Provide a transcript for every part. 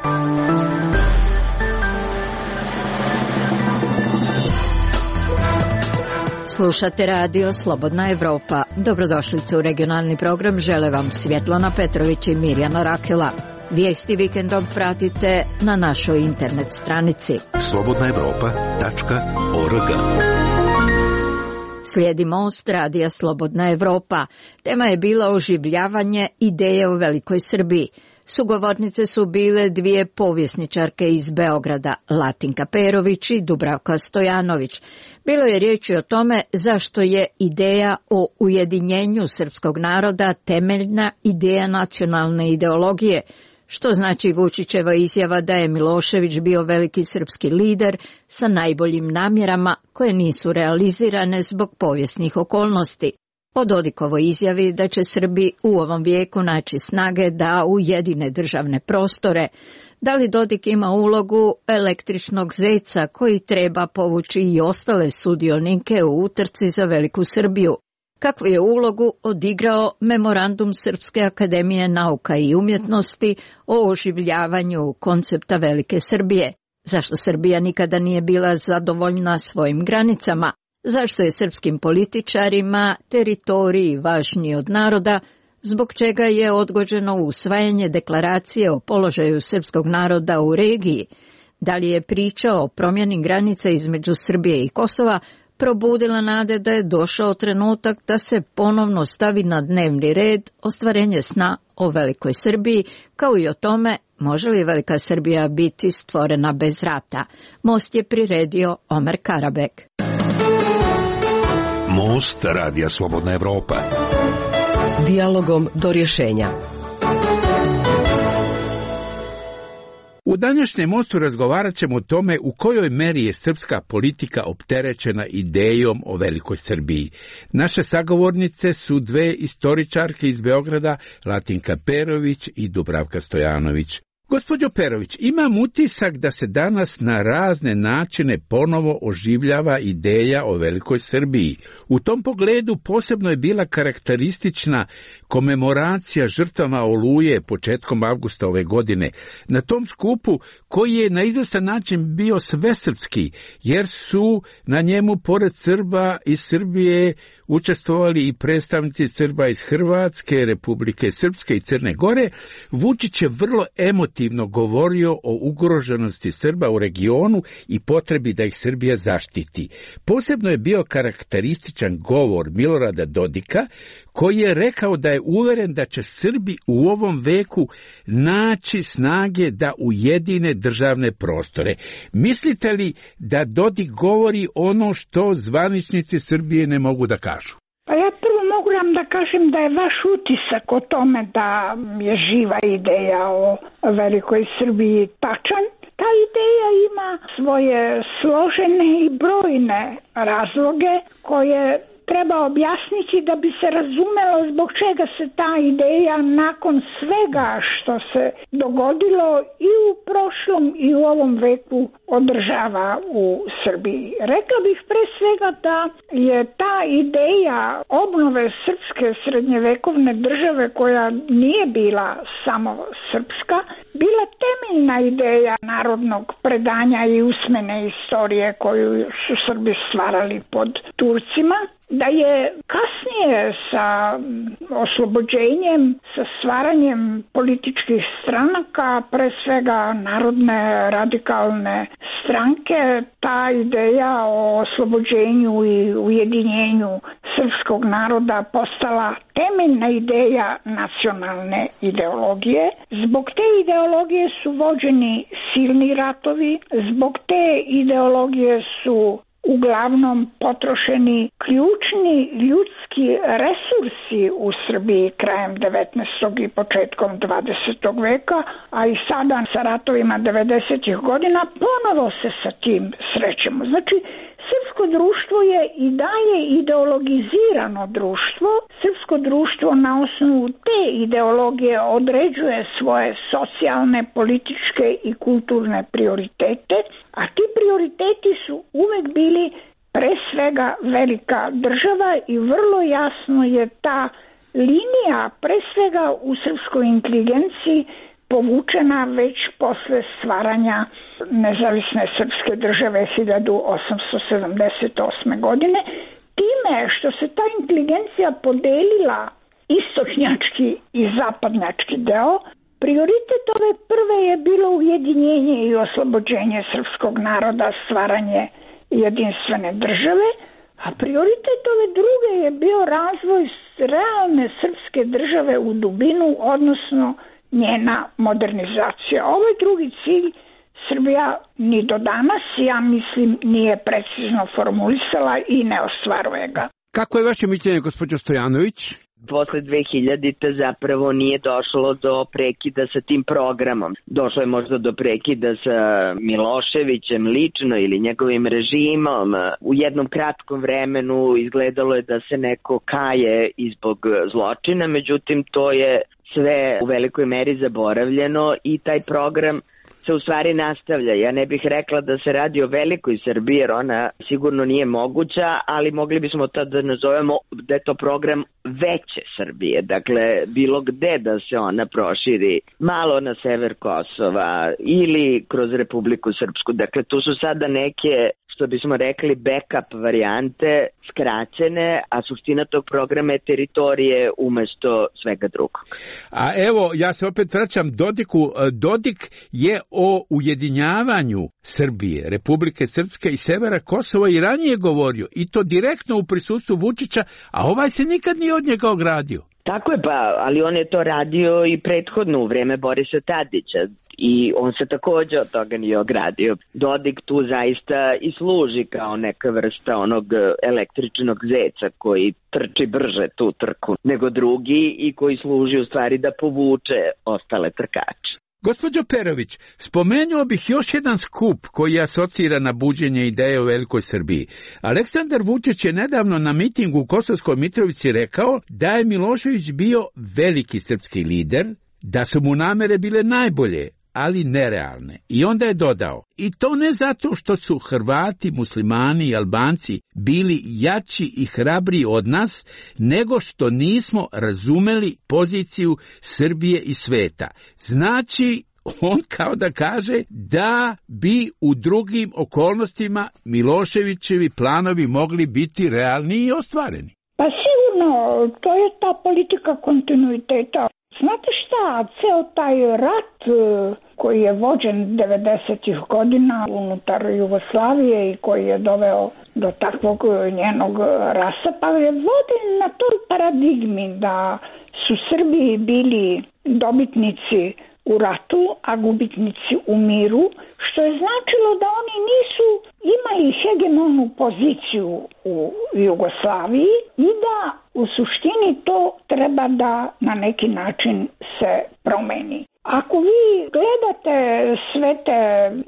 Slušate radio Slobodna Evropa. Dobrodošlicu u regionalni program žele vam Svjetlana Petrović i Mirjana Rakela. Vijesti vikendom pratite na našoj internet stranici slobodnaevropa.org. Slijedi Most radija Slobodna Evropa. Tema je bila oživljavanje ideje o Velikoj Srbiji. Sugovornice su bile dvije povjesničarke iz Beograda, Latinka Perović i Dubravka Stojanović. Bilo je riječi o tome zašto je ideja o ujedinjenju srpskog naroda temeljna ideja nacionalne ideologije, što znači Vučićeva izjava da je Milošević bio veliki srpski lider sa najboljim namjerama koje nisu realizirane zbog povijesnih okolnosti. O Dodikovoj izjavi da će Srbi u ovom vijeku naći snage da ujedine državne prostore, da li Dodik ima ulogu električnog zeca koji treba povući i ostale sudionike u utrci za Veliku Srbiju, kakvu je ulogu odigrao memorandum Srpske akademije nauka i umjetnosti o oživljavanju koncepta Velike Srbije, zašto Srbija nikada nije bila zadovoljna svojim granicama, zašto je srpskim političarima teritoriji važniji od naroda, zbog čega je odgođeno usvajanje deklaracije o položaju srpskog naroda u regiji, da li je priča o promjeni granica između Srbije i Kosova probudila nade da je došao trenutak da se ponovno stavi na dnevni red ostvarenje sna o Velikoj Srbiji, kao i o tome može li Velika Srbija biti stvorena bez rata. Most je priredio Omer Karabek. Most radija Slobodna Evropa. Dijalogom do rješenja. U današnjem mostu razgovarat ćemo o tome u kojoj meri je srpska politika opterećena idejom o Velikoj Srbiji. Naše sagovornice su dve istoričarke iz Beograda, Latinka Perović i Dubravka Stojanović. Gospođo Perović, imam utisak da se danas na razne načine ponovo oživljava ideja o Velikoj Srbiji. U tom pogledu posebno je bila karakteristična komemoracija žrtvama Oluje početkom avgusta ove godine. Na tom skupu, koji je na izvjestan način bio svesrpski, jer su na njemu pored Srba iz Srbije učestvovali i predstavnici Srba iz Hrvatske, Republike Srpske i Crne Gore, Vučić je vrlo emotivno govorio o ugroženosti Srba u regionu i potrebi da ih Srbija zaštiti. Posebno je bio karakterističan govor Milorada Dodika, koji je rekao da je uveren da će Srbi u ovom veku naći snage da ujedine državne prostore. Mislite li da Dodik govori ono što zvaničnici Srbije ne mogu da kažu? Pa ja prvo mogu vam da kažem da je vaš utisak o tome da je živa ideja o Velikoj Srbiji tačan. Ta ideja ima svoje složene i brojne razloge koje treba objasniti da bi se razumelo zbog čega se ta ideja nakon svega što se dogodilo i u prošlom i u ovom veku održava u Srbiji. Rekla bih pre svega da je ta ideja obnove srpske srednjevekovne države, koja nije bila samo srpska, bila temeljna ideja narodnog predanja i usmene istorije koju su Srbi stvarali pod Turcima, da je kasnije sa oslobođenjem, sa stvaranjem političkih stranaka, pre svega Narodne radikalne stranke, ta ideja o oslobođenju i ujedinjenju srpskog naroda postala temeljna ideja nacionalne ideologije. Zbog te ideologije su vođeni silni ratovi, zbog te ideologije su uglavnom potrošeni ključni ljudski resursi u Srbiji krajem 19. i početkom 20. veka, a i sada sa ratovima 90. godina ponovo se sa tim srećemo. Znači, srpsko društvo je i dalje ideologizirano društvo. Srpsko društvo na osnovu te ideologije određuje svoje socijalne, političke i kulturne prioritete, a ti prioriteti su uvek bili pre svega velika država i vrlo jasno je ta linija pre svega u srpskoj inteligenciji povučena već posle stvaranja nezavisne srpske države 1878. godine, time što se ta inteligencija podelila istočnjački i zapadnjački deo. Prioritet ove prve je bilo ujedinjenje i oslobođenje srpskog naroda, stvaranje jedinstvene države, a prioritet ove druge je bio razvoj realne srpske države u dubinu, odnosno njena modernizacija. Ovaj drugi cilj Srbija ni do danas, ja mislim, nije precizno formulisala i ne ostvaruje ga. Kako je vaše mišljenje, gospođo Stojanović? Posle 2000-te zapravo nije došlo do prekida sa tim programom. Došlo je možda do prekida sa Miloševićem lično ili njegovim režimom. U jednom kratkom vremenu izgledalo je da se neko kaje i zbog zločina, međutim to je sve u velikoj meri zaboravljeno i taj program se u stvari nastavlja. Ja ne bih rekla da se radi o velikoj Srbiji, jer ona sigurno nije moguća, ali mogli bismo to da nazovemo da je to program veće Srbije. Dakle, bilo gde da se ona proširi, malo na sever Kosova ili kroz Republiku Srpsku. Dakle, tu su sada neke, što bismo rekli, backup varijante, skraćene, a suština tog programa je teritorije umesto svega drugog. A evo, ja se opet vraćam Dodiku. Dodik je o ujedinjavanju Srbije, Republike Srpske i severa Kosova i ranije govorio, i to direktno u prisustvu Vučića, a ovaj se nikad nije od njega ogradio. Tako je, ali on je to radio i prethodno u vreme Borisa Tadića i on se takođe od toga nije ogradio. Dodik tu zaista i služi kao neka vrsta onog električnog zeca koji trči brže tu trku nego drugi i koji služi u stvari da povuče ostale trkače. Gospođo Perović, spomenuo bih još jedan skup koji je asocira na buđenje ideje o velikoj Srbiji. Aleksandar Vučić je nedavno na mitingu u Kosovskoj Mitrovici rekao da je Milošević bio veliki srpski lider, da su mu namere bile najbolje, ali nerealne. I onda je dodao, i to ne zato što su Hrvati, Muslimani i Albanci bili jači i hrabriji od nas, nego što nismo razumeli poziciju Srbije i sveta. Znači, on kao da kaže da bi u drugim okolnostima Miloševićevi planovi mogli biti realni i ostvareni. Pa sigurno, to je ta politika kontinuiteta. Znate šta, ceo taj rat koji je vođen 90-ih godina unutar Jugoslavije i koji je doveo do takvog njenog rasapa, je vođen na toj paradigmi da su Srbiji bili dobitnici u ratu, a gubitnici u miru, što je značilo da oni nisu imali hegemonu poziciju u Jugoslaviji i da u suštini to treba da na neki način se promeni. Ako vi gledate sve te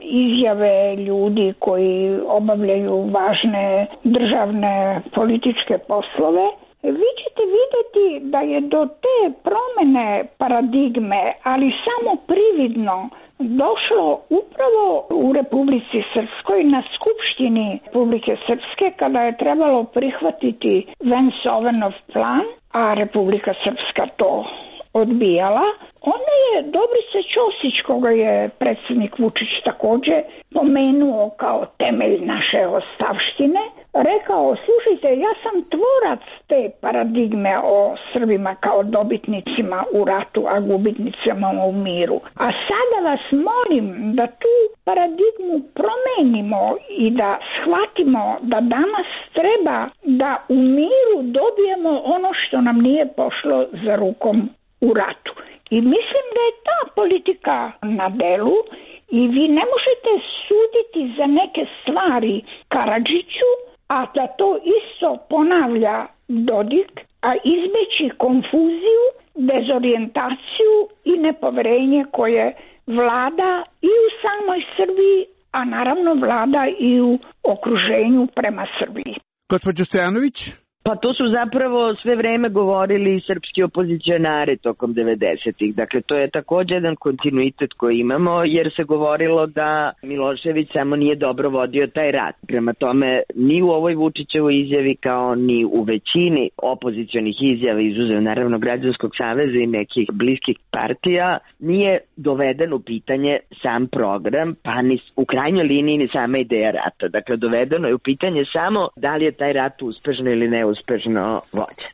izjave ljudi koji obavljaju važne državne političke poslove, vi ćete vidjeti da je do te promene paradigme, ali samo prividno, došlo upravo u Republici Srpskoj na Skupštini Republike Srpske kada je trebalo prihvatiti Vance-Ovenov plan, a Republika Srpska to odbijala. Onda je Dobrica Ćosić, koga je predsjednik Vučić također pomenuo kao temelj naše ostavštine, rekao, slušajte, ja sam tvorac te paradigme o Srbima kao dobitnicima u ratu, a gubitnicima u miru. A sada vas molim da tu paradigmu promenimo i da shvatimo da danas treba da u miru dobijemo ono što nam nije pošlo za rukom u ratu. I mislim da je ta politika na delu i vi ne možete suditi za neke stvari Karadžiću, a da to isto ponavlja Dodik, a izbeći konfuziju, dezorijentaciju i nepoverenje koje vlada i u samoj Srbiji, a naravno vlada i u okruženju prema Srbiji. Gospođo Stojanović? Pa to su zapravo sve vreme govorili srpski opozicionari tokom 90-ih. Dakle, to je također jedan kontinuitet koji imamo, jer se govorilo da Milošević samo nije dobro vodio taj rat. Prema tome, ni u ovoj Vučićevoj izjavi kao ni u većini opozicionih izjava, izuzev naravno Građanskog saveza i nekih bliskih partija, nije doveden u pitanje sam program, pa ni u krajnjoj liniji ni sama ideja rata. Dakle, dovedeno je u pitanje samo da li je taj rat uspešno ili neuspešno vođen.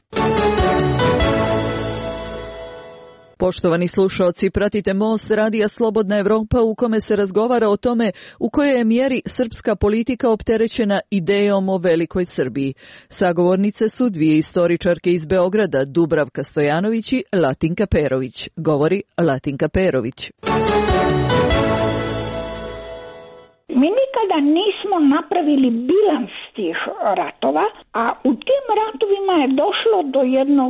Poštovani slušaoci, pratite Most Radija Slobodna Evropa u kome se razgovara o tome u kojoj je mjeri srpska politika opterećena idejom o velikoj Srbiji. Sagovornice su dvije istoričarke iz Beograda, Dubravka Stojanović i Latinka Perović. Govori Latinka Perović. Mi nikada nismo napravili bilans tih ratova, a u tim ratovima je došlo do jednog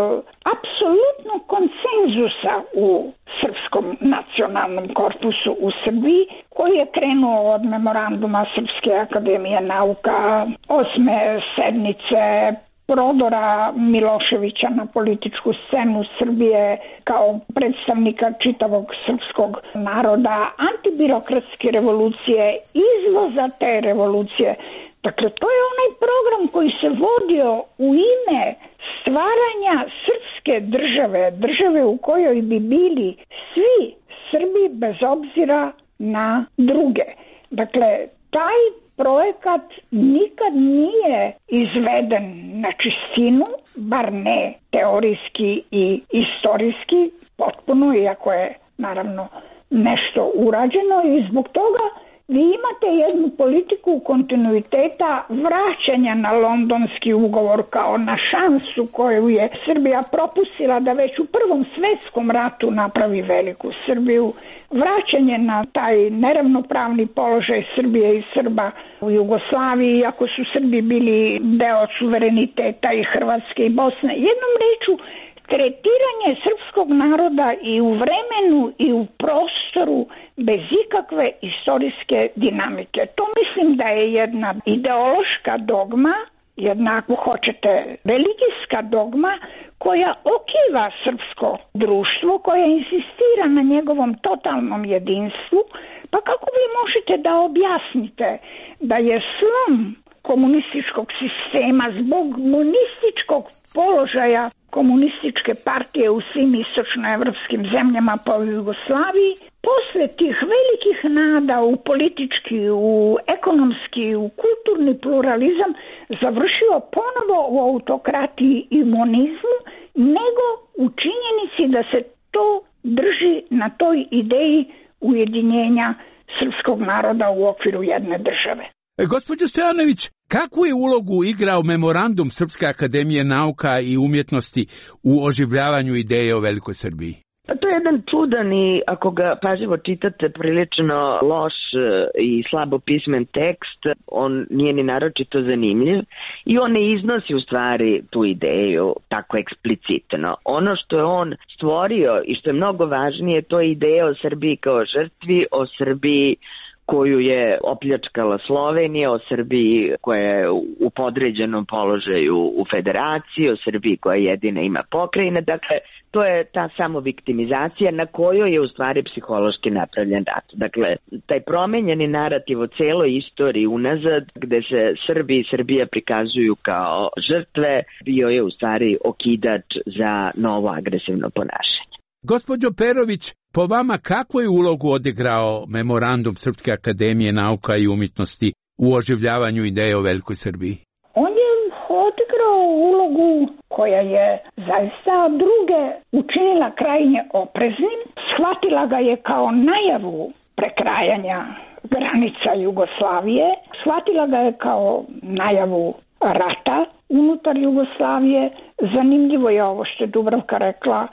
apsolutnog konsenzusa u srpskom nacionalnom korpusu u Srbiji, koji je krenuo od memoranduma Srpske akademije nauka, 8. sednice, prodora Miloševića na političku scenu Srbije kao predstavnika čitavog srpskog naroda, antibirokratske revolucije, izvoza te revolucije. Dakle, to je onaj program koji se vodio u ime stvaranja srpske države u kojoj bi bili svi Srbi bez obzira na druge. Dakle, taj projekat nikad nije izveden na čistinu, bar ne teorijski i istorijski, potpuno, iako je naravno nešto urađeno, i zbog toga vi imate jednu politiku kontinuiteta vraćanja na Londonski ugovor kao na šansu koju je Srbija propustila da već u Prvom svjetskom ratu napravi veliku Srbiju, vraćanje na taj neravnopravni položaj Srbije i Srba u Jugoslaviji, iako su Srbi bili deo suvereniteta i Hrvatske i Bosne. Jednom rečju, tretiranje srpskog naroda i u vremenu i u prostoru bez ikakve istorijske dinamike. To mislim da je jedna ideološka dogma, jedna, ako hoćete, religijska dogma koja okiva srpsko društvo, koja insistira na njegovom totalnom jedinstvu. Pa kako vi možete da objasnite da je slom komunističkog sistema zbog monističkog položaja komunističke partije u svim istočnoevropskim zemljama pa u Jugoslaviji, posle tih velikih nada u politički, u ekonomski, u kulturni pluralizam završio ponovo u autokratiji i monizmu, nego u činjenici da se to drži na toj ideji ujedinjenja srpskog naroda u okviru jedne države. Gospođo Stojanović, kakvu je ulogu igrao memorandum Srpske akademije nauka i umjetnosti u oživljavanju ideje o velikoj Srbiji? To je jedan čudan i, ako ga pažljivo čitate, prilično loš i slabo pismen tekst. On nije ni naročito zanimljiv i on ne iznosi u stvari tu ideju tako eksplicitno. Ono što je on stvorio i što je mnogo važnije, to je ideja o Srbiji kao žrtvi, o Srbiji koju je opljačkala Slovenija, o Srbiji koja je u podređenom položaju u federaciji, o Srbiji koja jedina ima pokrajine. Dakle, to je ta samoviktimizacija na kojoj je u stvari psihološki napravljen rat. Dakle, taj promenjeni narativ o celoj istoriji unazad, gde se Srbi i Srbija prikazuju kao žrtve, bio je u stvari okidač za novo agresivno ponašanje. Gospođo Perović, po vama kakvu je ulogu odigrao memorandum Srpske akademije nauka i umjetnosti u oživljavanju ideje o velikoj Srbiji? On je odigrao ulogu koja je zaista druge učinila krajnje opreznim. Shvatila ga je kao najavu prekrajanja granica Jugoslavije. Shvatila ga je kao najavu rata unutar Jugoslavije. Zanimljivo je ovo što je Dubravka rekla,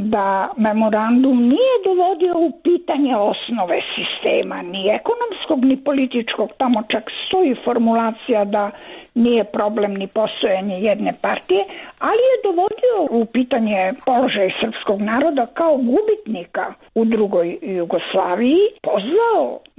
da memorandum nije dovodio u pitanje osnove sistema, ni ekonomskog, ni političkog. Tamo čak stoji formulacija da nije problem ni postojanje jedne partije, ali je dovodio u pitanje položaj srpskog naroda kao gubitnika u drugoj Jugoslaviji, pozvao na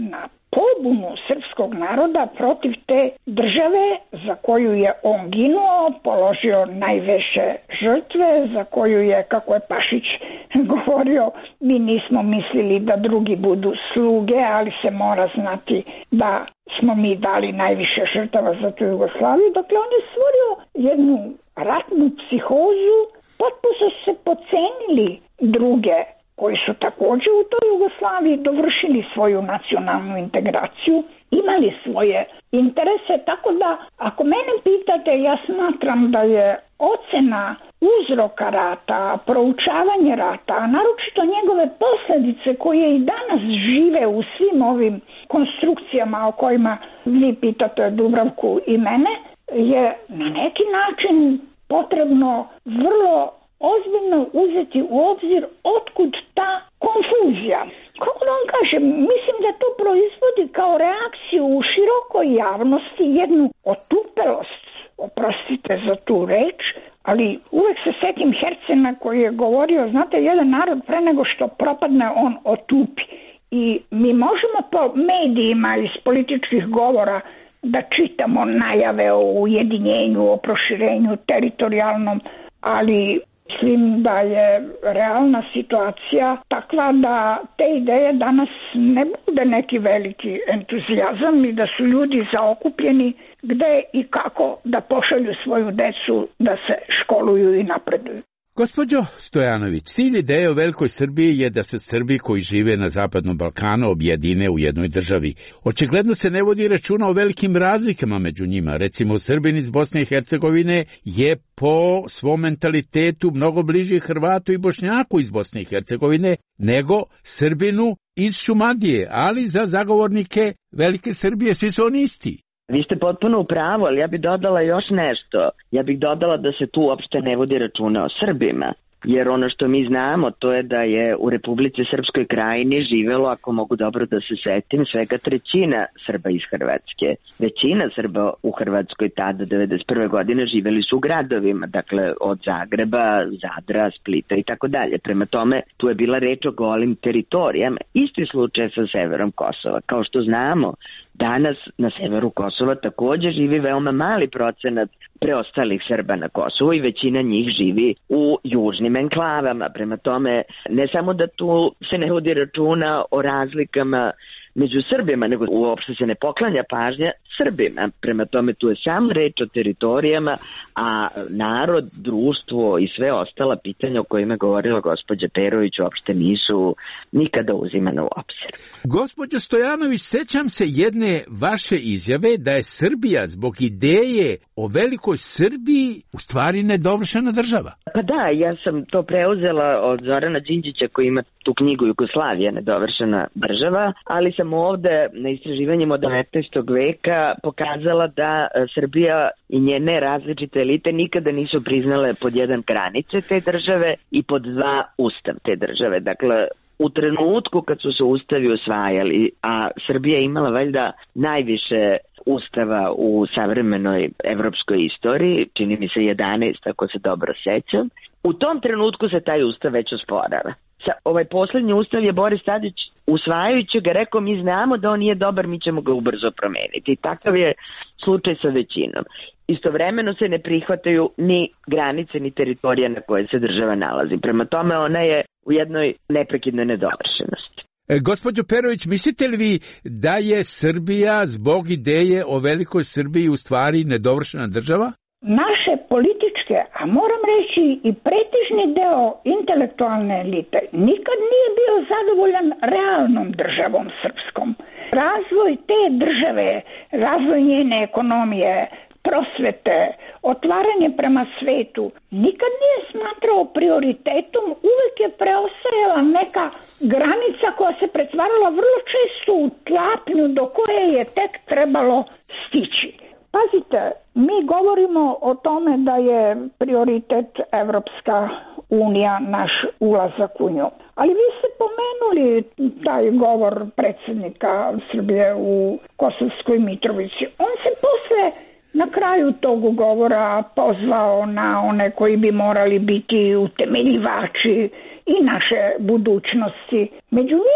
pobunu srpskog naroda protiv te države za koju je on ginuo, položio najveće žrtve, za koju je, kako je Pašić govorio, mi nismo mislili da drugi budu sluge, ali se mora znati da smo mi dali najviše žrtava za tu Jugoslaviju. Dakle, on je stvorio jednu ratnu psihozu, potpuno su se podcenili druge koji su također u toj Jugoslaviji dovršili svoju nacionalnu integraciju, imali svoje interese, tako da ako mene pitate, ja smatram da je ocena uzroka rata, proučavanje rata, a naročito njegove posljedice koje i danas žive u svim ovim konstrukcijama o kojima vi pitate Dubravku i mene, je na neki način potrebno vrlo ozbiljno uzeti u obzir otkud ta konfuzija. Kako da vam kažem, mislim da to proizvodi kao reakciju u širokoj javnosti jednu otupelost, oprostite za tu reč, ali uvek se setim Hercena koji je govorio, znate, jedan narod pre nego što propadne on otupi. I mi možemo po medijima iz političkih govora da čitamo najave o ujedinjenju, o proširenju teritorijalnom, ali mislim da je realna situacija takva da te ideje danas ne bude neki veliki entuzijazam i da su ljudi zaokupljeni gde i kako da pošalju svoju decu da se školuju i napreduju. Gospođo Stojanović, cilj ideje o Velikoj Srbiji je da se Srbi koji žive na Zapadnom Balkanu objedine u jednoj državi. Očigledno se ne vodi računa o velikim razlikama među njima. Recimo, Srbin iz Bosne i Hercegovine je po svom mentalitetu mnogo bliži Hrvatu i Bošnjaku iz Bosne i Hercegovine nego Srbinu iz Šumadije, ali za zagovornike Velike Srbije svi su oni isti. Vi ste potpuno u pravu, ali ja bih dodala još nešto. Ja bih dodala da se tu uopšte ne vodi računa o Srbima. Jer ono što mi znamo, to je da je u Republici Srpskoj Krajini živelo, ako mogu dobro da se setim, svega trećina Srba iz Hrvatske. Većina Srba u Hrvatskoj tada, 1991. godine, živeli su u gradovima, dakle od Zagreba, Zadra, Splita i tako dalje. Prema tome, tu je bila reč o golim teritorijama. Isti slučaj sa severom Kosova. Kao što znamo, danas na severu Kosova također živi veoma mali procenat preostalih Srba na Kosovu i većina njih živi u južnim enklavama. Prema tome, ne samo da tu se ne vodi računa o razlikama među Srbima, nego uopšte se ne poklanja pažnja Srbima. Prema tome, tu je sam reč o teritorijama, a narod, društvo i sve ostala pitanja o kojima je govorila gospođa Perović uopšte nisu nikada uzimana u obzir. Gospođo Stojanović, sećam se jedne vaše izjave da je Srbija zbog ideje o Velikoj Srbiji u stvari nedovršena država. Pa da, ja sam to preuzela od Zorana Đinđića koji ima tu knjigu Jugoslavija, nedovršena država, ali sam ovde na istraživanjima od 19. veka pokazala da Srbija i njene različite elite nikada nisu priznale pod jedan granice te države i pod dva ustav te države. Dakle, u trenutku kad su se ustavi usvajali, a Srbija imala valjda najviše ustava u savremenoj evropskoj istoriji, čini mi se 11, ako se dobro sećam, u tom trenutku se taj ustav već osporava. Ovaj posljednji ustav je Boris Tadić usvajajući ga rekao mi znamo da on nije dobar, mi ćemo ga ubrzo promeniti. I takav je slučaj sa većinom. Istovremeno se ne prihvataju ni granice ni teritorija na koje se država nalazi. Prema tome ona je u jednoj neprekidnoj nedovršenosti. Gospođo Perović, mislite li vi da je Srbija zbog ideje o Velikoj Srbiji u stvari nedovršena država? Naše političke, a moram reći i pretežni deo intelektualne elite, nikad nije bio zadovoljan realnom državom srpskom. Razvoj te države, razvoj njene ekonomije, prosvete, otvaranje prema svetu, nikad nije smatrao prioritetom, uvek je preostajala neka granica koja se pretvarala vrlo često u tlapnju do koje je tek trebalo stići. Pazite, mi govorimo o tome da je prioritet Evropska unija, naš ulazak u nju. Ali vi ste pomenuli taj govor predsjednika Srbije u Kosovskoj Mitrovici. On se posle na kraju tog govora pozvao na one koji bi morali biti utemeljivači i naše budućnosti. Među njima ja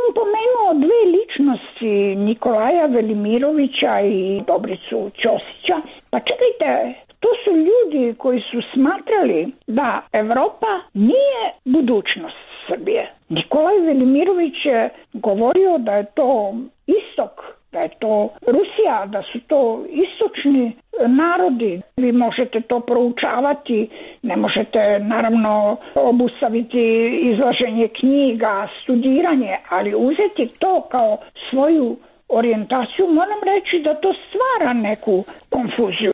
on pomenuo dve ličnosti, Nikolaja Velimirovića i Dobricu Ćosića. Pa čekajte, to su ljudi koji su smatrali da Evropa nije budućnost Srbije. Nikolaj Velimirović je govorio da je to istok, da je to Rusija, da su to istočni narodi. Vi možete to proučavati, ne možete naravno obustaviti izlaženje knjiga, studiranje, ali uzeti to kao svoju orijentaciju, moram reći da to stvara neku konfuziju.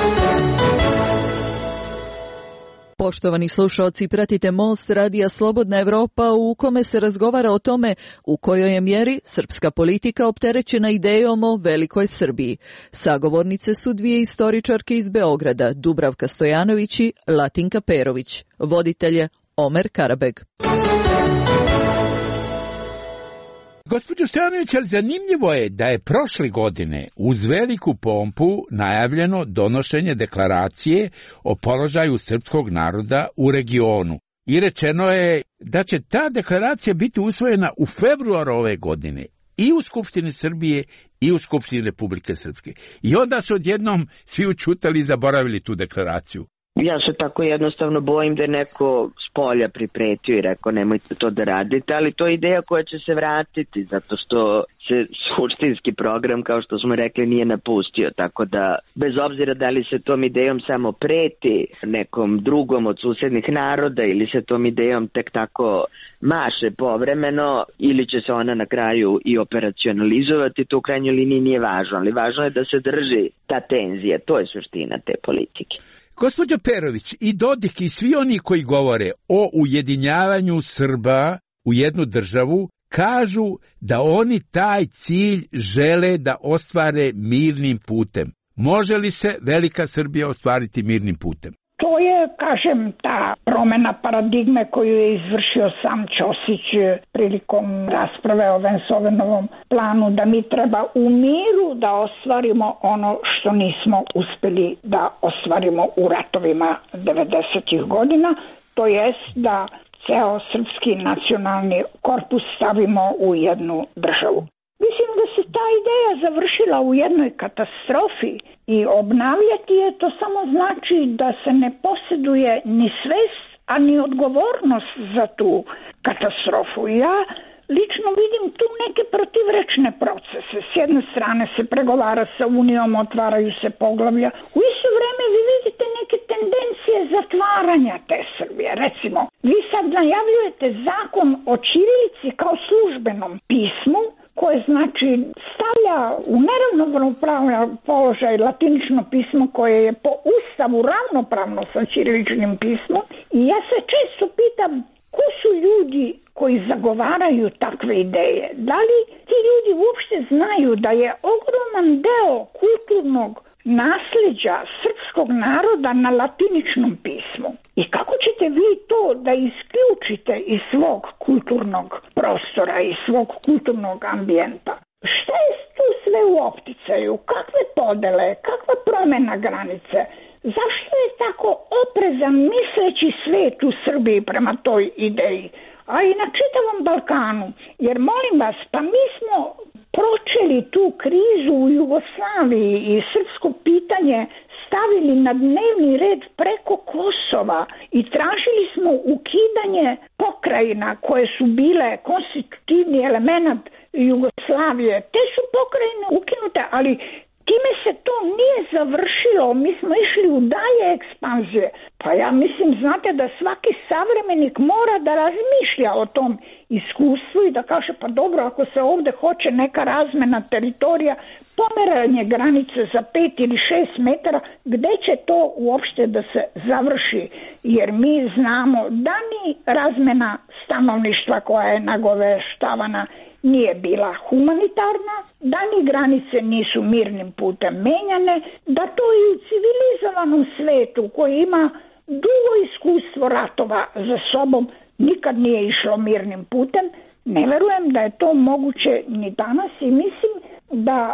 Poštovani slušalci, pratite Most radija Slobodna Evropa u kome se razgovara o tome u kojoj je mjeri srpska politika opterećena idejom o velikoj Srbiji. Sagovornice su dvije istoričarke iz Beograda, Dubravka Stojanović i Latinka Perović. Voditelj je Omer Karabeg. Gospođo Stojanović, ali zanimljivo je da je prošle godine uz veliku pompu najavljeno donošenje deklaracije o položaju srpskog naroda u regionu. I rečeno je da će ta deklaracija biti usvojena u februaru ove godine i u Skupštini Srbije i u Skupštini Republike Srpske. I onda su odjednom svi učutali i zaboravili tu deklaraciju. Ja se tako jednostavno bojim da je neko s polja pripretio i rekao nemojte to da radite, ali to je ideja koja će se vratiti zato što se suštinski program, kao što smo rekli, nije napustio, tako da bez obzira da li se tom idejom samo preti nekom drugom od susednih naroda ili se tom idejom tek tako maše povremeno ili će se ona na kraju i operacionalizovati, to u krajnjoj liniji nije važno, ali važno je da se drži ta tenzija, to je suština te politike. Gospođo Perović, i Dodik i svi oni koji govore o ujedinjavanju Srba u jednu državu, kažu da oni taj cilj žele da ostvare mirnim putem. Može li se velika Srbija ostvariti mirnim putem? To je, kažem, ta promena paradigme koju je izvršio sam Ćosić prilikom rasprave o Vensovenovom planu, da mi treba u miru da ostvarimo ono što nismo uspeli da ostvarimo u ratovima 90. godina, to jest da ceo srpski nacionalni korpus stavimo u jednu državu. Mislim da se ta ideja završila u jednoj katastrofi i obnavljati je to samo znači da se ne posjeduje ni svest, a ni odgovornost za tu katastrofu. Ja lično vidim tu neke protivrečne procese. S jedne strane se pregovara sa Unijom, otvaraju se poglavlja. U isto vreme vi vidite neke tendencije zatvaranja te Srbije. Recimo, vi sad najavljujete zakon o ćirilici kao službenom pismu, koje znači stavlja u neravnopravan položaj latinično pismo koje je po Ustavu ravnopravno sa ćiriličnim pismom. I ja se često pitam ko su ljudi koji zagovaraju takve ideje. Da li ti ljudi uopšte znaju da je ogroman deo kulturnog nasljeđa srpskog naroda na latiničnom pismu? I kako ćete vi to da isključite iz svog kulturnog prostora, iz svog kulturnog ambijenta? Šta je tu sve u opticaju? Kakve podele? Kakva promjena granice? Zašto je tako oprezan misleći svet u Srbiji prema toj ideji? A i na čitavom Balkanu. Jer molim vas, pa mi smo pročeli tu krizu u Jugoslaviji i srpsko pitanje stavili na dnevni red preko Kosova i tražili smo ukidanje pokrajina koje su bile konstitutivni element Jugoslavije. Te su pokrajine ukinute, ali time se to nije završilo, mi smo išli u dalje ekspanzije. Pa ja mislim, znate, da svaki savremenik mora da razmišlja o tom iskustvu i da kaže, pa dobro, ako se ovdje hoće neka razmena teritorija, pomeranje granice za 5 ili 6 metara, gde će to uopšte da se završi? Jer mi znamo da ni razmena stanovništva koja je nagoveštavana nije bila humanitarna, da ni granice nisu mirnim putem menjane, da to i u civilizovanom svetu koji ima dugo iskustvo ratova za sobom nikad nije išlo mirnim putem. Ne verujem da je to moguće ni danas i mislim da od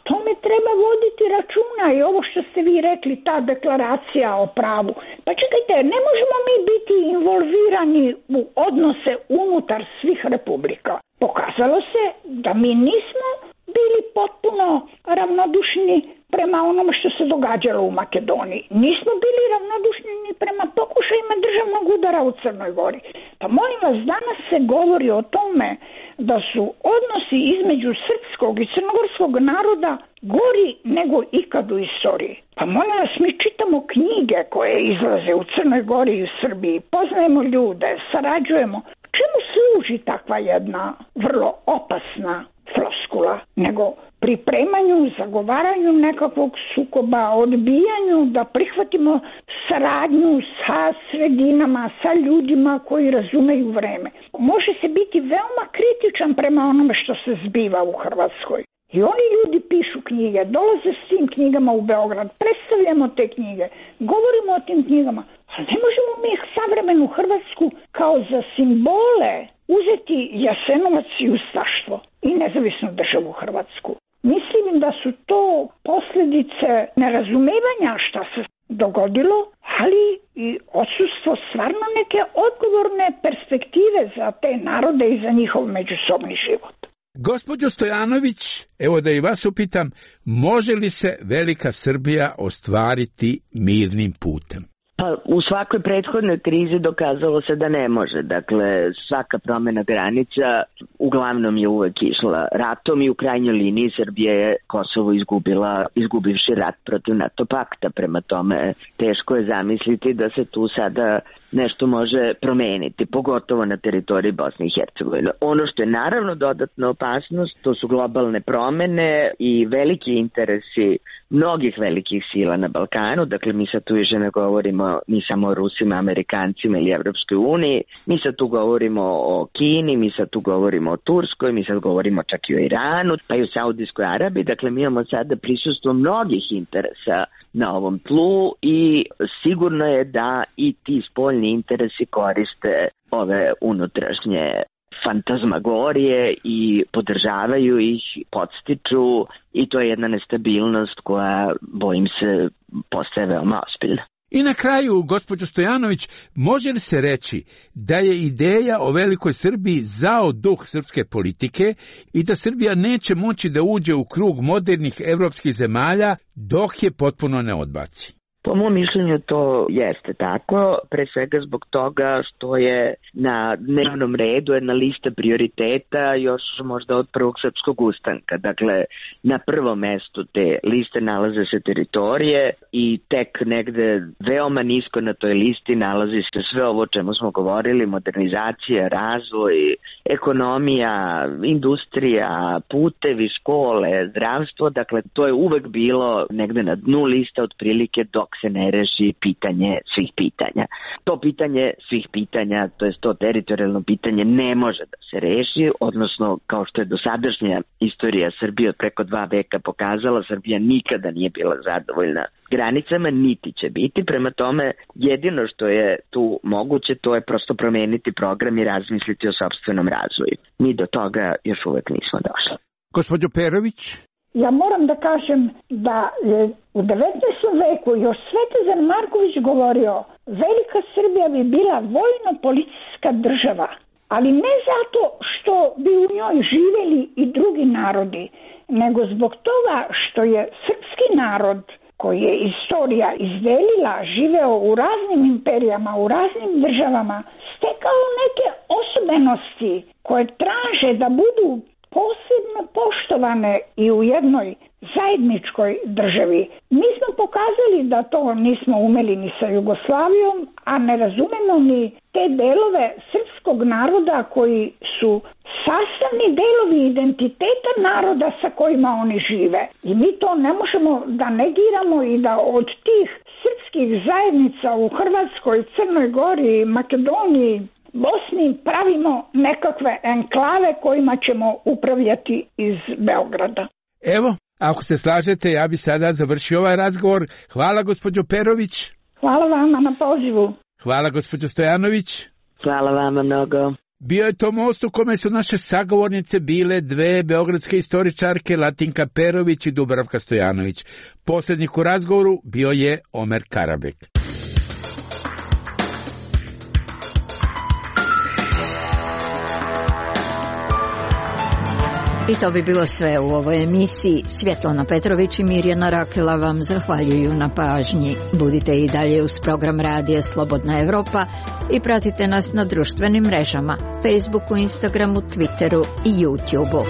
tome treba voditi računa i ovo što ste vi rekli, ta deklaracija o pravu. Pa čekajte, ne možemo mi biti involvirani u odnose unutar svih republika. Pokazalo se da mi nismo bili potpuno ravnodušni prema onome što se događalo u Makedoniji. Nismo bili ravnodušni ni prema pokušajima državnog udara u Crnoj Gori. Pa molim vas, danas se govori o tome da su odnosi između srpskog i crnogorskog naroda gori nego ikad u istoriji. Pa molim vas, mi čitamo knjige koje izlaze u Crnoj Gori i u Srbiji, poznajemo ljude, sarađujemo. Čemu služi takva jedna vrlo opasna floskula, nego pripremanju, zagovaranju nekakvog sukoba, odbijanju da prihvatimo saradnju sa sredinama, sa ljudima koji razumeju vreme. Može se biti veoma kritičan prema onome što se zbiva u Hrvatskoj. I oni ljudi pišu knjige, dolaze s tim knjigama u Beograd, predstavljamo te knjige, govorimo o tim knjigama, ali ne možemo mi savremenu Hrvatsku kao za simbole uzeti Jasenovac i ustaštvo i nezavisnu državu Hrvatsku. Mislim da su to posljedice nerazumevanja šta se dogodilo, ali i odsustvo stvarno neke odgovorne perspektive za te narode i za njihov međusobni život. Gospođo Stojanović, evo da i vas upitam, može li se Velika Srbija ostvariti mirnim putem? Pa u svakoj prethodnoj krizi dokazalo se da ne može. Dakle, svaka promjena granica uglavnom je uvek išla ratom i u krajnjoj liniji Srbija je Kosovo izgubivši rat protiv NATO pakta. Prema tome, teško je zamisliti da se tu sada nešto može promeniti, pogotovo na teritoriji Bosne i Hercegovine. Ono što je naravno dodatna opasnost, to su globalne promene i veliki interesi mnogih velikih sila na Balkanu. Dakle, mi sad tu više ne govorimo ni samo o Rusima, Amerikancima ili Evropskoj uniji. Mi sad tu govorimo o Kini, mi sad tu govorimo o Turskoj, mi sad govorimo čak i o Iranu, pa i o Saudijskoj Arabiji. Dakle, mi imamo sada prisustvo mnogih interesa na ovom tlu i sigurno je da i ti spoljni interesi koriste ove unutrašnje fantazmagorije i podržavaju ih, podstiču i to je jedna nestabilnost koja, bojim se, postaje veoma ozbiljna. I na kraju, gospođo Stojanović, može li se reći da je ideja o Velikoj Srbiji zao duh srpske politike i da Srbija neće moći da uđe u krug modernih evropskih zemalja dok je potpuno ne odbaci? Po mom mišljenju to jeste tako, pre svega zbog toga što je na dnevnom redu jedna lista prioriteta još možda od prvog srpskog ustanka. Dakle, na prvom mestu te liste nalaze se teritorije i tek negde veoma nisko na toj listi nalazi se sve ovo o čemu smo govorili, modernizacija, razvoj, ekonomija, industrija, putevi, škole, zdravstvo. Dakle, to je uvek bilo negde na dnu lista otprilike dok se ne reši pitanje svih pitanja. To pitanje svih pitanja, to je to teritorijalno pitanje, ne može da se reši, odnosno kao što je dosadašnja istorija Srbije od preko 2 veka pokazala, Srbija nikada nije bila zadovoljna granicama, niti će biti. Prema tome, jedino što je tu moguće, to je prosto promeniti program i razmisliti o sopstvenom razvoju. Mi do toga još uvek nismo došli. Gospođo Perović? Ja moram da kažem da je u 19. veku još Svetozar Marković govorio Velika Srbija bi bila vojno-policijska država, ali ne zato što bi u njoj živjeli i drugi narodi, nego zbog toga što je srpski narod koji je istorija izdelila, živeo u raznim imperijama, u raznim državama, stekao neke osobenosti koje traže da budu posebno poštovane i u jednoj zajedničkoj državi. Mi smo pokazali da to nismo umeli ni sa Jugoslavijom, a ne razumemo ni te delove srpskog naroda koji su sastavni delovi identiteta naroda sa kojima oni žive. I mi to ne možemo da negiramo i da od tih srpskih zajednica u Hrvatskoj, Crnoj Gori, Makedoniji, Bosni pravimo nekakve enklave kojima ćemo upravljati iz Beograda. Evo, ako se slažete, ja bi sada završio ovaj razgovor. Hvala, gospođo Perović. Hvala vama na pozivu. Hvala, gospođo Stojanović. Hvala vama mnogo. Bio je to most u kome su naše sagovornice bile dve beogradske istoričarke, Latinka Perović i Dubravka Stojanović. Posrednik u razgovoru bio je Omer Karabek. I to bi bilo sve u ovoj emisiji. Svjetlana Petrović i Mirjana Rakela vam zahvaljuju na pažnji. Budite i dalje uz program Radija Slobodna Evropa i pratite nas na društvenim mrežama, Facebooku, Instagramu, Twitteru i YouTubeu.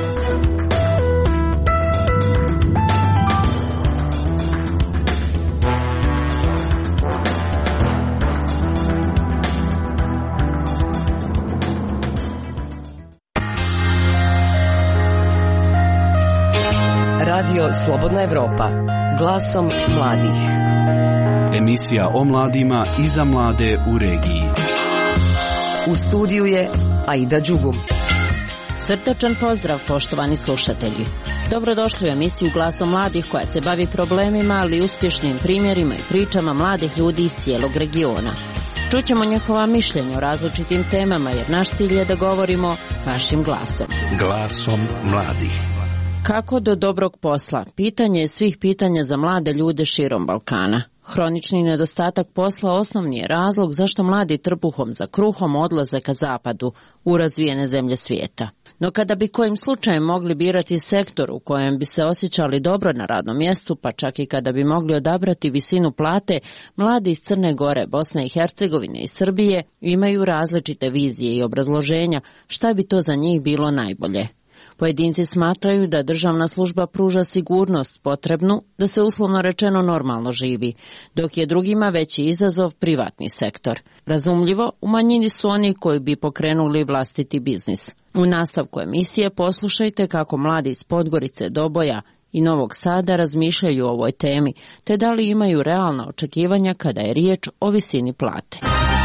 Radio Slobodna Evropa, glasom mladih. Emisija o mladima i za mlade u regiji. U studiju je Aida Đugum. Srdačan pozdrav, poštovani slušatelji. Dobrodošli u emisiju Glasom mladih koja se bavi problemima, ali i uspješnim primjerima i pričama mladih ljudi iz cijelog regiona. Čućemo njihova mišljenja o različitim temama jer naš cilj je da govorimo vašim glasom. Glasom mladih. Kako do dobrog posla? Pitanje je svih pitanja za mlade ljude širom Balkana. Hronični nedostatak posla osnovni je razlog zašto mladi trbuhom za kruhom odlaze ka zapadu, u razvijene zemlje svijeta. No kada bi kojim slučajem mogli birati sektor u kojem bi se osjećali dobro na radnom mjestu, pa čak i kada bi mogli odabrati visinu plate, mladi iz Crne Gore, Bosne i Hercegovine i Srbije imaju različite vizije i obrazloženja šta bi to za njih bilo najbolje. Pojedinci smatraju da državna služba pruža sigurnost potrebnu da se uslovno rečeno normalno živi, dok je drugima veći izazov privatni sektor. Razumljivo, u manjini su oni koji bi pokrenuli vlastiti biznis. U nastavku emisije poslušajte kako mladi iz Podgorice, Doboja i Novog Sada razmišljaju o ovoj temi, te da li imaju realna očekivanja kada je riječ o visini plate.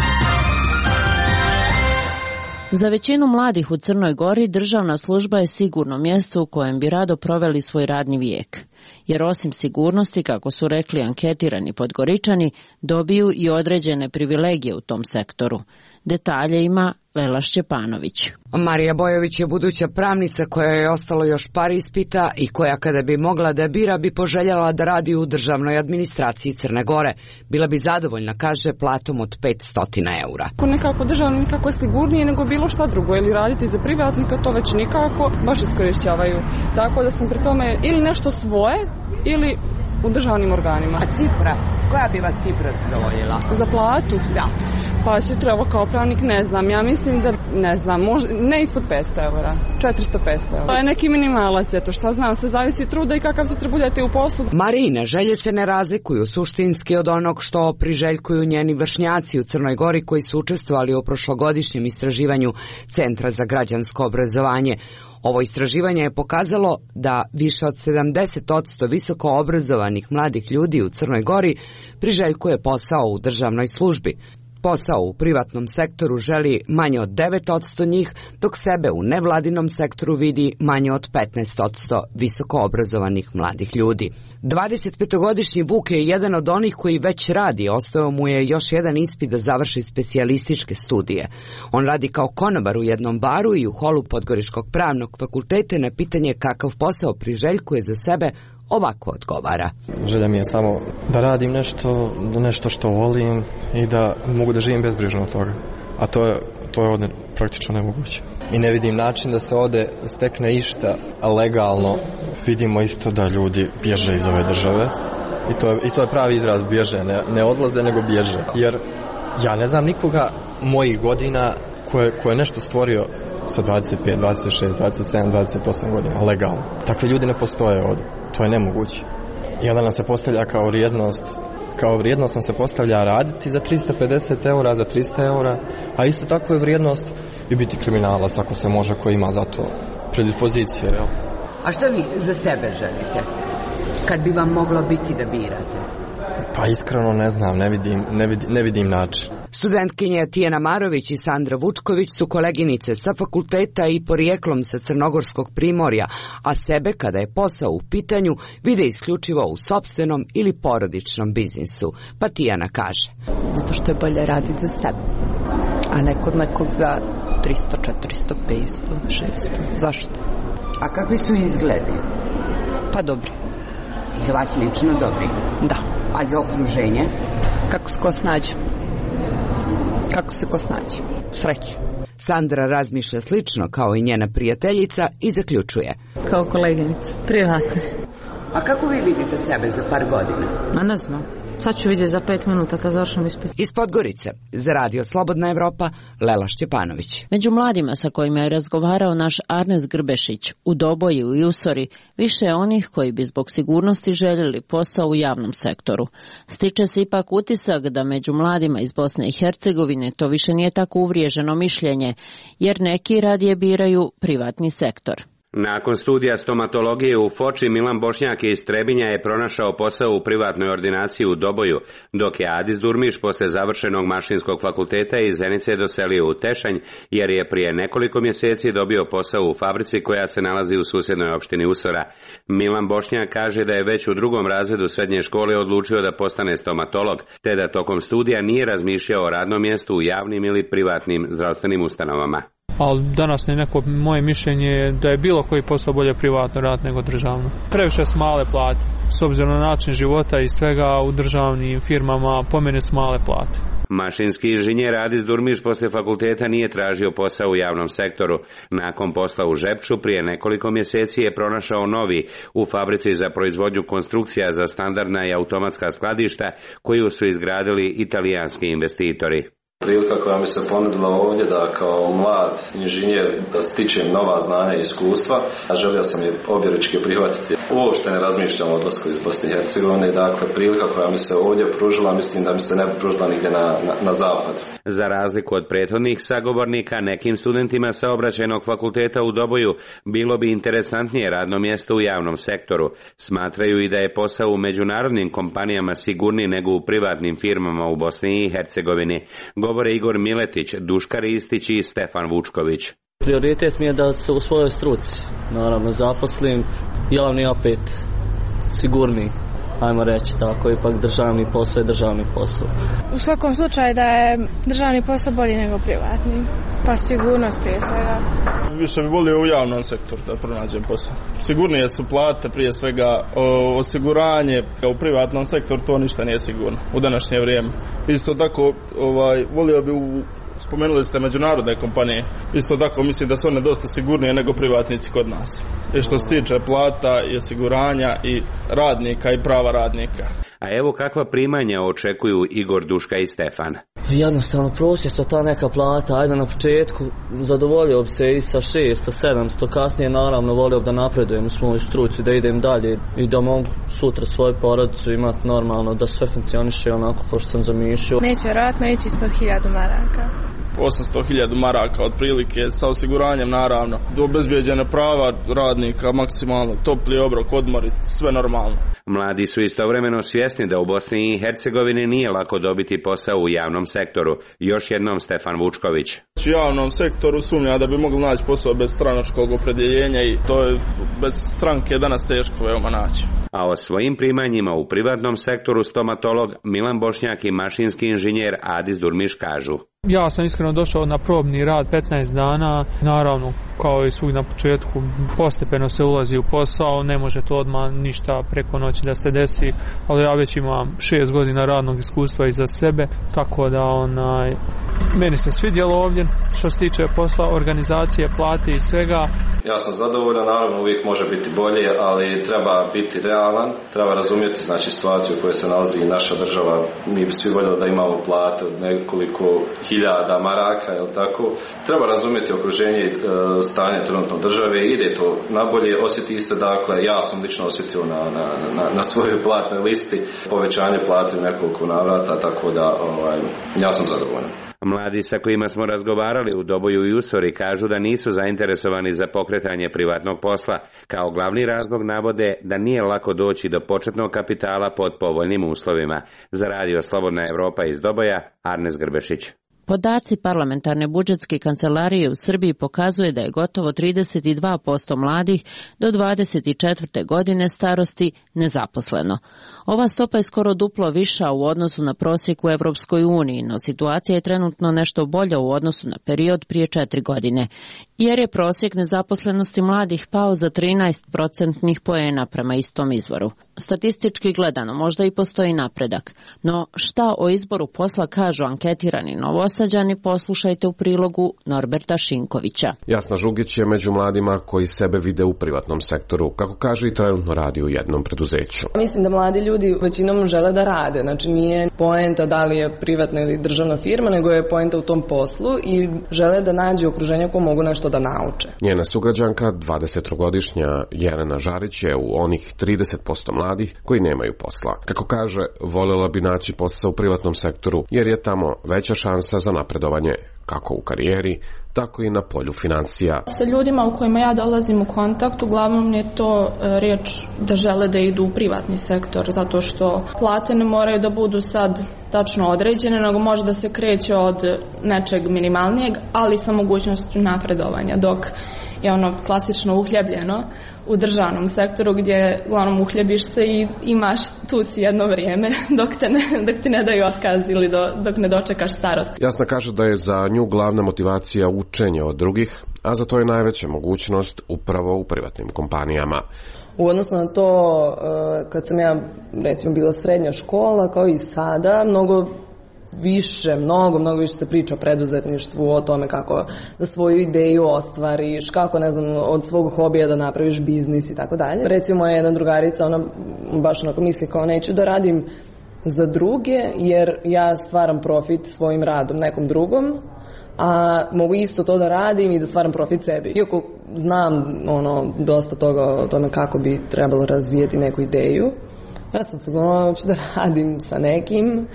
Za većinu mladih u Crnoj Gori državna služba je sigurno mjesto u kojem bi rado proveli svoj radni vijek. Jer osim sigurnosti, kako su rekli anketirani Podgoričani, dobiju i određene privilegije u tom sektoru. Detalje ima Lela Šćepanović. Marija Bojović je buduća pravnica koja je ostalo još par ispita i koja kada bi mogla da bira bi poželjela da radi u državnoj administraciji Crne Gore. Bila bi zadovoljna, kaže, platom od 500 eura. Nekako državno nikako je sigurnije nego bilo šta drugo, ili raditi za privatnika, to već nikako, baš iskorišćavaju. Tako da sam pri tome ili nešto svoje ili u državnim organima. A cifra? Koja bi vas cifra zadovoljila? Za platu? Da. Pa sutra ovo kao pravnik ne znam. Ja mislim da, ne znam, ne ispod 500 eura. 400-500 eura. To je neki minimalac, eto šta znam, sve zavisi truda i kakav sutra budete u poslu. Marine želje se ne razlikuju suštinski od onog što priželjkuju njeni vršnjaci u Crnoj Gori koji su učestvovali u prošlogodišnjem istraživanju Centra za građansko obrazovanje. Ovo istraživanje je pokazalo da više od 70% visoko obrazovanih mladih ljudi u Crnoj Gori priželjkuje posao u državnoj službi. Posao u privatnom sektoru želi manje od 9% njih, dok sebe u nevladinom sektoru vidi manje od 15% visoko obrazovanih mladih ljudi. 25-godišnji Vuk je jedan od onih koji već radi, ostao mu je još jedan ispit da završi specijalističke studije. On radi kao konobar u jednom baru i u holu Podgoričkog pravnog fakulteta. Na pitanje kakav posao priželjkuje za sebe, ovako odgovara. Želja mi je samo da radim nešto što volim i da mogu da živim bezbrižno od toga. A to je ovdje praktično nemoguće. I ne vidim način da se ovdje stekne išta legalno. Vidimo isto da ljudi bježe iz ove države. I to je pravi izraz, bježe. Ne odlaze, nego bježe. Jer ja ne znam nikoga mojih godina ko je nešto stvorio sa 25, 26, 27, 28 godina legalno. Takvi ljudi ne postoje ovdje. To je nemoguće. I onda nam se postavlja kao vrijednost nam se postavlja raditi za 350 eura, za 300 eura, a isto tako je vrijednost i biti kriminalac ako se može, ko ima za to predispozicije. Jel? A što vi za sebe želite? Kad bi vam moglo biti da birate? Pa iskreno ne znam, ne vidim način. Studentkinje Tijena Marović i Sandra Vučković su koleginice sa fakulteta i porijeklom sa Crnogorskog primorja, a sebe, kada je posao u pitanju, vide isključivo u sopstvenom ili porodičnom biznisu. Pa Tijana kaže. Zato što je bolje raditi za sebe. a ne kod nekog za 300, 400, 500, 600. Zašto? A kakvi su izgledi? Pa dobri. Za vas lično dobri? Da. A za okruženje? Kako se ko snađe? Kako se ko snađe? Sreću. Sandra razmišlja slično kao i njena prijateljica i zaključuje. Kao koleginica, privatno. A kako vi vidite sebe za par godina? A ne znam. Sad ću vidjeti za 5 minuta kad završim ispit. Iz Podgorice, za Radio Slobodna Evropa, Lela Šćepanović. Među mladima sa kojima je razgovarao naš Arnes Grbešić, u Doboju i Usori, više je onih koji bi zbog sigurnosti željeli posao u javnom sektoru. Stiče se ipak utisak da među mladima iz Bosne i Hercegovine to više nije tako uvriježeno mišljenje, jer neki radije biraju privatni sektor. Nakon studija stomatologije u Foči, Milan Bošnjak iz Trebinja je pronašao posao u privatnoj ordinaciji u Doboju, dok je Adis Durmiš posle završenog mašinskog fakulteta iz Zenice doselio u Tešanj, jer je prije nekoliko mjeseci dobio posao u fabrici koja se nalazi u susjednoj opštini Usora. Milan Bošnjak kaže da je već u 2. razredu srednje škole odlučio da postane stomatolog, te da tokom studija nije razmišljao o radnom mjestu u javnim ili privatnim zdravstvenim ustanovama. Ali danas neko moje mišljenje je da je bilo koji posao bolje privatno rad nego državno. Previše su male plate. S obzirom na način života i svega u državnim firmama po mene su male plate. Mašinski inženjer Adis Durmiš posle fakulteta nije tražio posao u javnom sektoru. Nakon posla u Žepču prije nekoliko mjeseci je pronašao novi u fabrici za proizvodnju konstrukcija za standardna i automatska skladišta koju su izgradili italijanski investitori. Prilika koja mi se ponudila ovdje da kao mlad inženjer da stičem nova znanja i iskustva, a želio sam je objeručki prihvatiti. Uopšte ne razmišljam o odlasku iz Bosne i Hercegovine, dakle prilika koja mi se ovdje pružila, mislim da mi se ne bi pružila nigdje na zapad. Za razliku od prethodnih sagovornika, nekim studentima Saobraćajnog fakulteta u Doboju bilo bi interesantnije radno mjesto u javnom sektoru. Smatraju i da je posao u međunarodnim kompanijama sigurniji nego u privatnim firmama u Bosni i Hercegovini. Govore Igor Miletić, Duška Ristić i Stefan Vučković. Prioritet mi je da se u svojoj struci, naravno, zaposlim, javni opet sigurniji, ajmo reći tako, ipak državni posao je državni posao. U svakom slučaju da je državni posao bolji nego privatni, pa sigurnost prije svega. Više bi volio u javnom sektoru da pronađem posao. Sigurnije su plate prije svega, osiguranje, u privatnom sektoru to ništa nije sigurno u današnje vrijeme. Isto tako volio bi spomenuli ste međunarodne kompanije, isto tako mislim da su one dosta sigurnije nego privatnici kod nas. I što se tiče plata i osiguranja i radnika i prava radnika. A evo kakva primanja očekuju Igor, Duška i Stefan. Jednostavno prosječna ta neka plata, ajde na početku zadovoljio bi se i sa 600-700, kasnije naravno volio bi da napredujem u svojoj struci, da idem dalje i da mogu sutra svoju porodicu imati normalno, da sve funkcioniše onako kao što sam zamišljao. Neće vjerojatno ići ispod 1000 maraka. 800.000 maraka otprilike, sa osiguranjem naravno, do obezbijeđene prava radnika, maksimalno topli obrok, odmori, sve normalno. Mladi su istovremeno svjesni da u Bosni i Hercegovini nije lako dobiti posao u javnom sektoru. Još jednom Stefan Vučković. U javnom sektoru sumnja da bi mogli naći posao bez stranačkog opredjeljenja i to je bez stranke danas teško veoma naći. A o svojim primanjima u privatnom sektoru stomatolog Milan Bošnjak i mašinski inženjer Adis Durmiš kažu. Ja sam iskreno došao na probni rad 15 dana, naravno kao i svugdje na početku postepeno se ulazi u posao, ne može to odmah ništa preko noći da se desi, ali ja već imam 6 godina radnog iskustva iza sebe, tako da meni se svidjelo ovdje što se tiče posla, organizacije, plate i svega. Ja sam zadovoljan, naravno uvijek može biti bolje, ali treba biti realan, treba razumjeti znači situaciju u kojoj se nalazi naša država. Mi bi svi voljeli da imamo plate od nekoliko 1000 maraka, jel tako? Treba razumjeti okruženje i stanje trenutno države, ide to nabolje, osjeti se, dakle, ja sam lično osjetio na svojoj platnoj listi povećanje plate u nekoliko navrata, tako da ja sam zadovoljan. Mladi sa kojima smo razgovarali u Doboju i Usori kažu da nisu zainteresovani za pokretanje privatnog posla. Kao glavni razlog navode da nije lako doći do početnog kapitala pod povoljnim uslovima. Za Radio Slobodna Evropa iz Doboja, Arnes Grbešić. Podaci parlamentarne budžetske kancelarije u Srbiji pokazuje da je gotovo 32% mladih do 24. godine starosti nezaposleno. Ova stopa je skoro duplo viša u odnosu na prosjek u Evropskoj uniji, no situacija je trenutno nešto bolja u odnosu na period prije 4 godine, jer je prosjek nezaposlenosti mladih pao za 13% poena prema istom izvoru. Statistički gledano možda i postoji napredak, no šta o izboru posla kažu anketirani Novosađani, poslušajte u prilogu Norberta Šinkovića. Jasna Žugić je među mladima koji sebe vide u privatnom sektoru, kako kaže i trenutno radi u jednom preduzeću. Mislim da mladi ljudi većinom žele da rade, znači nije poenta da li je privatna ili državna firma, nego je poenta u tom poslu i žele da nađu okruženje ko mogu nešto da nauče. Njena sugrađanka, 23-godišnja Jelena Žarić, je u onih 30% mladih koji nemaju posla. Kako kaže, voljela bi naći posao u privatnom sektoru, jer je tamo veća šansa za napredovanje, kako u karijeri, tako i na polju finansija. Sa ljudima u kojima ja dolazim u kontakt, uglavnom je to riječ da žele da idu u privatni sektor, zato što plate ne moraju da budu sad tačno određene, nego može da se kreće od nečeg minimalnijeg, ali sa mogućnošću napredovanja, dok je ono klasično uhljebljeno u državnom sektoru gdje uglavnom uhljebiš se i imaš tu si jedno vrijeme dok ti ne daju otkaz ili dok ne dočekaš starost. Jasna kaže da je za nju glavna motivacija učenje od drugih, a za to je najveća mogućnost upravo u privatnim kompanijama. U odnosu na to, kad sam ja recimo bila srednja škola, kao i sada, mnogo više se priča o preduzetništvu, o tome kako da svoju ideju ostvariš, kako, ne znam, od svog hobija da napraviš biznis i tako dalje. Recimo, moja jedna drugarica, ona baš onako misli kao neću da radim za druge, jer ja stvaram profit svojim radom nekom drugom, a mogu isto to da radim i da stvaram profit sebi. Iako znam dosta toga o tome kako bi trebalo razvijeti neku ideju, ja sam pozvala, hoću da radim sa nekim,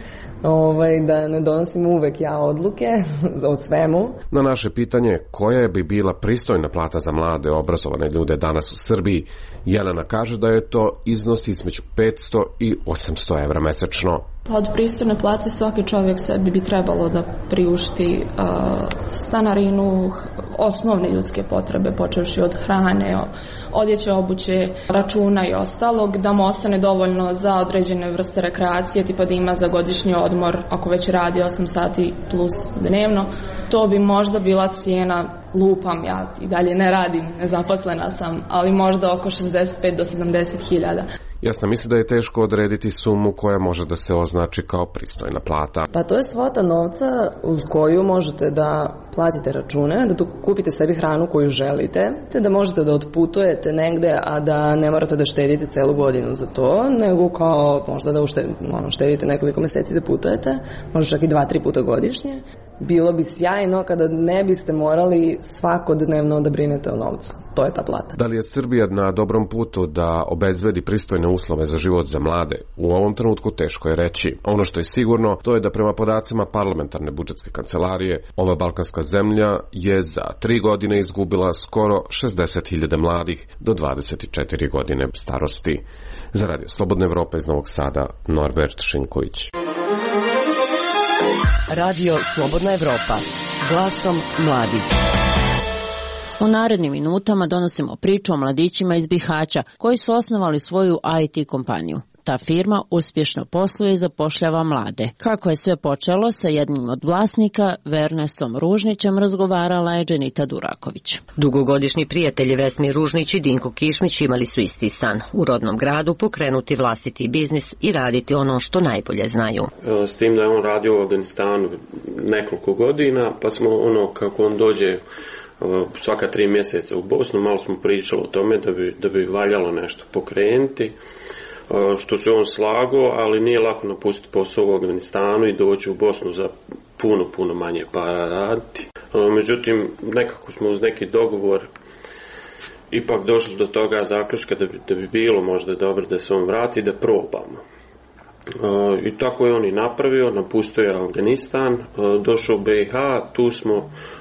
da ne donosim uvek ja odluke od svemu. Na naše pitanje koja bi bila pristojna plata za mlade obrazovane ljude danas u Srbiji, Jelena kaže da je to iznos između 500 i 800 evra mesečno. Od pristojne plate svaki čovjek sebi bi trebalo da priušti stanarinu, osnovne ljudske potrebe, počevši od hrane, odjeće, obuće, računa i ostalog, da mu ostane dovoljno za određene vrste rekreacije, tipa da ima za godišnji odmor, ako već radi 8 sati plus dnevno. To bi možda bila cijena, lupam ja i dalje ne radim, nezaposlena sam, ali možda oko 65 do 70 hiljada. Jasna misli da je teško odrediti sumu koja može da se označi kao pristojna plata. Pa to je svota novca uz koju možete da platite račune, da kupite sebi hranu koju želite, te da možete da otputujete negde, a da ne morate da štedite celu godinu za to, nego kao možda da štedite nekoliko meseci da putujete, možda čak i 2-3 puta godišnje. Bilo bi sjajno kada ne biste morali svakodnevno da brinete o novcu. To je ta plata. Da li je Srbija na dobrom putu da obezbedi pristojne uslove za život za mlade? U ovom trenutku teško je reći. Ono što je sigurno, to je da prema podacima parlamentarne budžetske kancelarije, ova balkanska zemlja je za 3 godine izgubila skoro 60.000 mladih do 24 godine starosti. Za Radio Slobodna Evropa iz Novog Sada, Norbert Šinković. Radio Slobodna Evropa, glasom mladih. U narednim minutama donosimo priču o mladićima iz Bihaća koji su osnovali svoju IT kompaniju. Ta firma uspješno posluje i zapošljava mlade. Kako je sve počelo, sa jednim od vlasnika, Vernesom Ružnićem, razgovarala je Dženita Duraković. Dugogodišnji prijatelji Vesmir Ružnić i Dinko Kišmić imali su isti san. U rodnom gradu pokrenuti vlastiti biznis i raditi ono što najbolje znaju. S tim da je on radio u Afganistanu nekoliko godina, pa smo kako on dođe svaka 3 mjeseca u Bosnu, malo smo pričali o tome da bi valjalo nešto pokrenuti. Što se on slagao, ali nije lako napustiti posao u Afganistanu i doći u Bosnu za puno manje para raditi. Međutim, nekako smo uz neki dogovor ipak došli do toga zaključka da bi bilo možda dobro da se on vrati i da probamo. I tako je on i napravio, napustio je Afganistan, došao u BiH, tu smo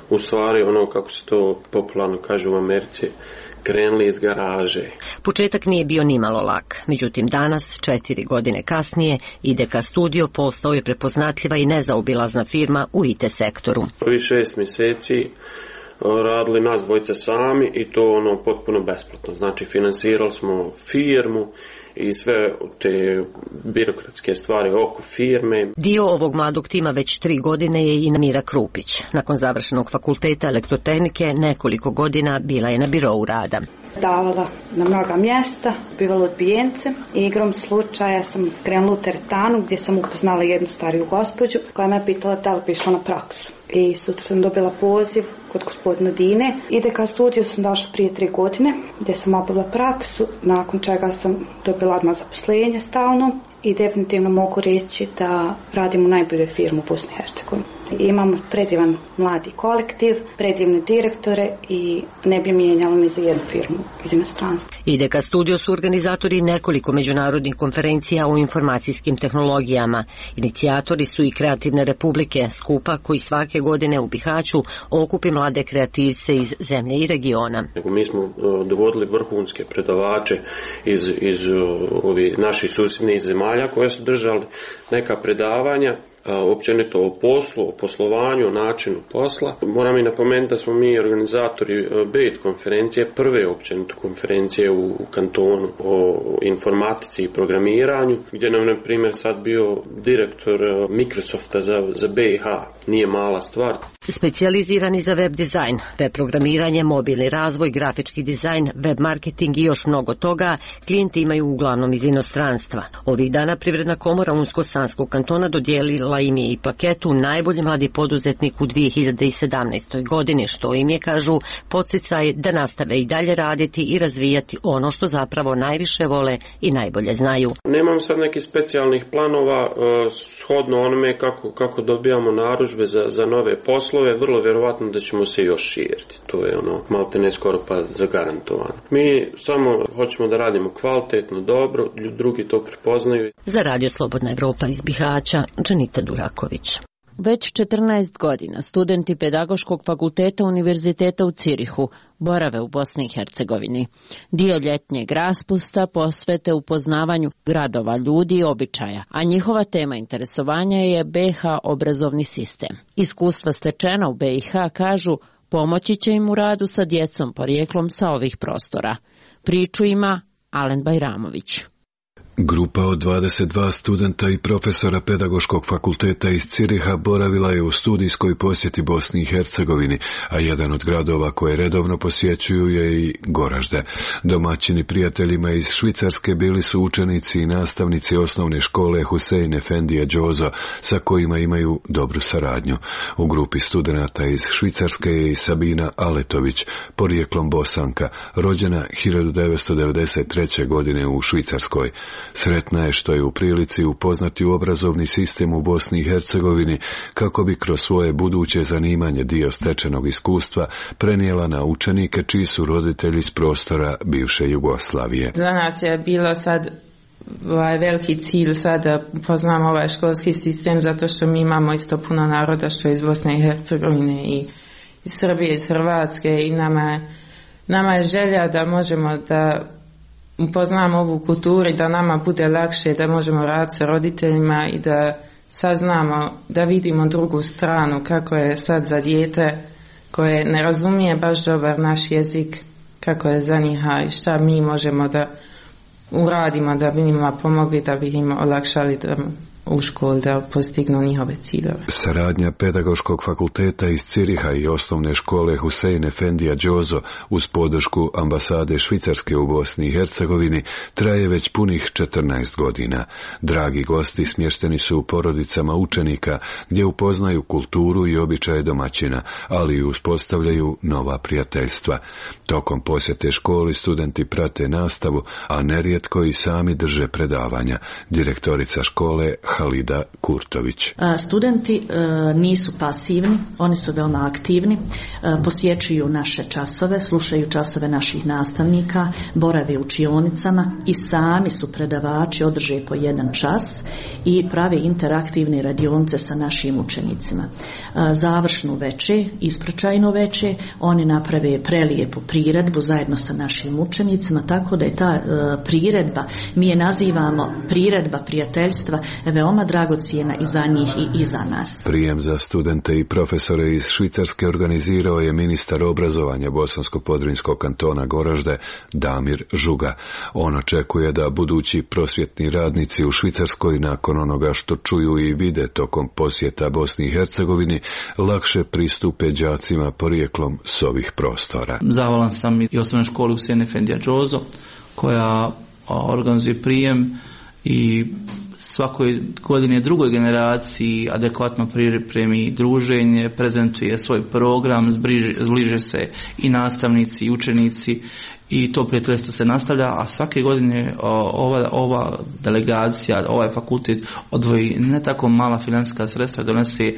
u stvari ono kako se to popularno kaže u Americi, krenuli iz garaže. Početak nije bio nimalo lak, međutim danas, 4 godine kasnije, IDK Studio postao je prepoznatljiva i nezaobilazna firma u IT sektoru. Prvi 6 mjeseci radili nas dvojica sami i to potpuno besplatno. Znači finansirali smo firmu i sve te birokratske stvari oko firme. Dio ovog mladog tima već 3 godine je i Mira Krupić. Nakon završenog fakulteta elektrotehnike nekoliko godina bila je na birou rada. Davala na mnoga mjesta, bivala odbijence i igrom slučaja sam krenula u teretanu gdje sam upoznala jednu stariju gospođu koja me pitala da li bi išla na praksu. I sutra sam dobila poziv kod gospodina Dine. IDK Studio sam došla prije 3 godine gdje sam obavila praksu, nakon čega sam dobila odmah zaposlenje stalno i definitivno mogu reći da radim u najboljoj firmu u Bosni i Hercegovini. Imamo predivan mladi kolektiv, predivne direktore i ne bi mijenjala ni za jednu firmu iz inostranstva. IDK Studio su organizatori nekoliko međunarodnih konferencija o informacijskim tehnologijama. Inicijatori su i Kreativne republike, skupa koji svake godine u Bihaću okupi mlade kreativce iz zemlje i regiona. Mi smo dovodili vrhunske predavače iz ovih naših susjednih zemalja koje su držali neka predavanja općenito o poslu, o poslovanju, o načinu posla. Moram i napomenuti da smo mi organizatori BET konferencije, prve općenito konferencije u kantonu o informatici i programiranju, gdje nam na primjer sad bio direktor Microsofta za BiH. Nije mala stvar. Specijalizirani za web dizajn, web programiranje, mobilni razvoj, grafički dizajn, web marketing i još mnogo toga, klijenti imaju uglavnom iz inostranstva. Ovih dana Privredna komora Unsko-Sanskog kantona dodijelila im je i plaketu najbolji mladi poduzetnik u 2017. godini, što im je, kažu, podsticaj da nastave i dalje raditi i razvijati ono što zapravo najviše vole i najbolje znaju. Nemam sad nekih specijalnih planova, shodno onome kako dobijamo narudžbe za nove poslove, vrlo vjerovatno da ćemo se još širiti. To je maltene skoro pa zagarantovano. Mi samo hoćemo da radimo kvalitetno, dobro, drugi to prepoznaju. Za Radio Slobodna Evropa iz Bihaća, Džanita Duraković. Već 14 godina studenti Pedagoškog fakulteta Univerziteta u Cirihu borave u Bosni i Hercegovini. Dio ljetnjeg raspusta posvete upoznavanju gradova, ljudi i običaja, a njihova tema interesovanja je BiH obrazovni sistem. Iskustva stečena u BiH, kažu, pomoći će im u radu sa djecom porijeklom sa ovih prostora. Priču ima Alen Bajramović. Grupa od 22 studenta i profesora Pedagoškog fakulteta iz Ciriha boravila je u studijskoj posjeti Bosni i Hercegovini, a jedan od gradova koje redovno posjećuju je i Goražde. Domaćini prijateljima iz Švicarske bili su učenici i nastavnici osnovne škole Husein Efendija Džozo, sa kojima imaju dobru saradnju. U grupi studenata iz Švicarske je i Sabina Aletović, porijeklom Bosanka, rođena 1993. godine u Švicarskoj. Sretna je što je u prilici upoznati u obrazovni sistem u Bosni i Hercegovini kako bi kroz svoje buduće zanimanje dio stečenog iskustva prenijela na učenike čiji su roditelji iz prostora bivše Jugoslavije. Za nas je bilo sad veliki cilj sad da upoznamo ovaj školski sistem zato što mi imamo isto puno naroda što je iz Bosne i Hercegovine i iz Srbije, iz Hrvatske i nama je želja da možemo da upoznamo ovu kulturu i da nama bude lakše da možemo raditi sa roditeljima i da saznamo, da vidimo drugu stranu kako je sad za dijete koje ne razumije baš dobar naš jezik, kako je za njih i šta mi možemo da uradimo da bi njima pomogli, da bi im olakšali da u školi da postignu njihove ciljeve. Saradnja Pedagoškog fakulteta iz Ciriha i osnovne škole Husein Efendija Džozo uz podršku ambasade Švicarske u Bosni i Hercegovini traje već punih 14 godina. Dragi gosti smješteni su u porodicama učenika gdje upoznaju kulturu i običaje domaćina, ali i uspostavljaju nova prijateljstva. Tokom posjete školi studenti prate nastavu, a nerijetko i sami drže predavanja. Direktorica škole Halida Kurtović. Studenti nisu pasivni, oni su veoma aktivni, posjećuju naše časove, slušaju časove naših nastavnika, borave u učionicama i sami su predavači, održe po jedan čas i prave interaktivne radionice sa našim učenicima. Završnu veče, ispraćajno veče, oni naprave prelijepu priredbu zajedno sa našim učenicima, tako da je ta priredba, mi je nazivamo priredba prijateljstva, veoma dragocijena i za njih i za nas. Prijem za studente i profesore iz Švicarske organizirao je ministar obrazovanja Bosansko-Podrinjskog kantona Goražde Damir Žuga. On očekuje da budući prosvjetni radnici u Švicarskoj nakon onoga što čuju i vide tokom posjeta Bosni i Hercegovini lakše pristupe đacima porijeklom s ovih prostora. Zahvalan sam i osnovnoj školi Husein Efendija Džozo koja organizuje prijem i svakoj godine drugoj generaciji adekvatno pripremi druženje, prezentuje svoj program, zbliže se i nastavnici i učenici i to prijateljstvo se nastavlja, a svake godine ova delegacija, ovaj fakultet odvoji ne tako mala financijska sredstva, donese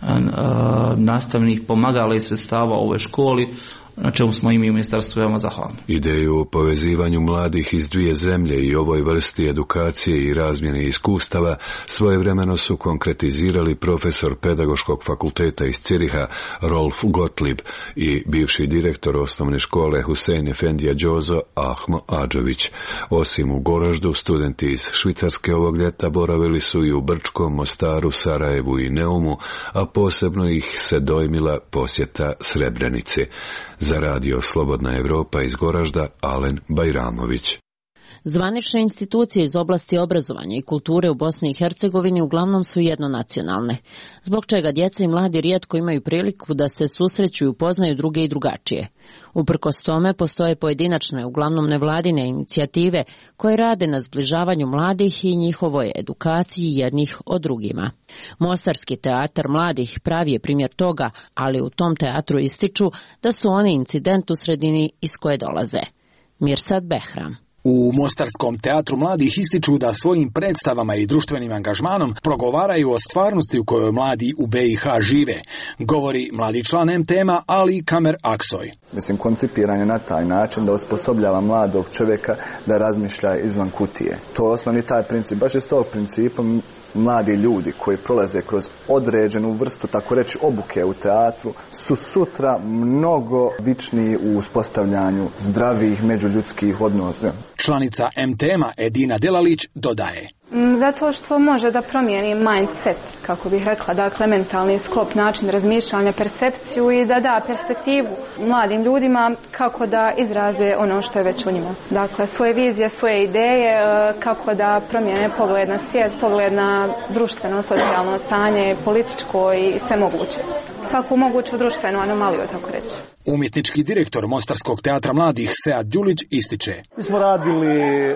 nastavnih pomagala i sredstava ovoj školi, na čemu smo i mi u ministarstvu veoma zahvalni. Ideju o povezivanju mladih iz dvije zemlje i ovoj vrsti edukacije i razmjene iskustava svojevremeno su konkretizirali profesor Pedagoškog fakulteta iz Ciriha Rolf Gottlieb i bivši direktor osnovne škole Husein Efendija Džozo Ahmo Adžović. Osim u Goraždu, studenti iz Švicarske ovog ljeta boravili su i u Brčkom, Mostaru, Sarajevu i Neumu, a posebno ih se dojmila posjeta Srebrenici. Za radio Slobodna Evropa iz Goražda, Alen Bajramović. Zvanične institucije iz oblasti obrazovanja i kulture u Bosni i Hercegovini uglavnom su jednonacionalne, zbog čega djeca i mladi rijetko imaju priliku da se susreću i upoznaju druge i drugačije. Uprkos tome postoje pojedinačne, uglavnom nevladine inicijative koje rade na zbližavanju mladih i njihovoj edukaciji jednih o drugima. Mostarski teatar mladih pravi je primjer toga, ali u tom teatru ističu da su oni incident u sredini iz koje dolaze. Mirsad Behram. U Mostarskom teatru mladih ističu da svojim predstavama i društvenim angažmanom progovaraju o stvarnosti u kojoj mladi u BiH žive, govori mladi član MTM-a Ali Kamer Aksoj. Mislim, koncipiran je na taj način da osposobljava mladog čovjeka da razmišlja izvan kutije. To je osnovni taj princip. Baš iz tog principa mladi ljudi koji prolaze kroz određenu vrstu, tako reći, obuke u teatru, su sutra mnogo vičniji u uspostavljanju zdravih međuljudskih odnosa. Članica MTM-a Edina Delalić dodaje. Zato što može da promijeni mindset, kako bih rekla, dakle mentalni sklop, način razmišljanja, percepciju i da da perspektivu mladim ljudima kako da izraze ono što je već u njima. Dakle, svoje vizije, svoje ideje, kako da promijene pogled na svijet, pogled na društveno, socijalno stanje, političko i sve moguće. Svaku moguću društvenu anomaliju, tako reći. Umjetnički direktor Mostarskog teatra mladih Sead Đulić ističe. Mi smo radili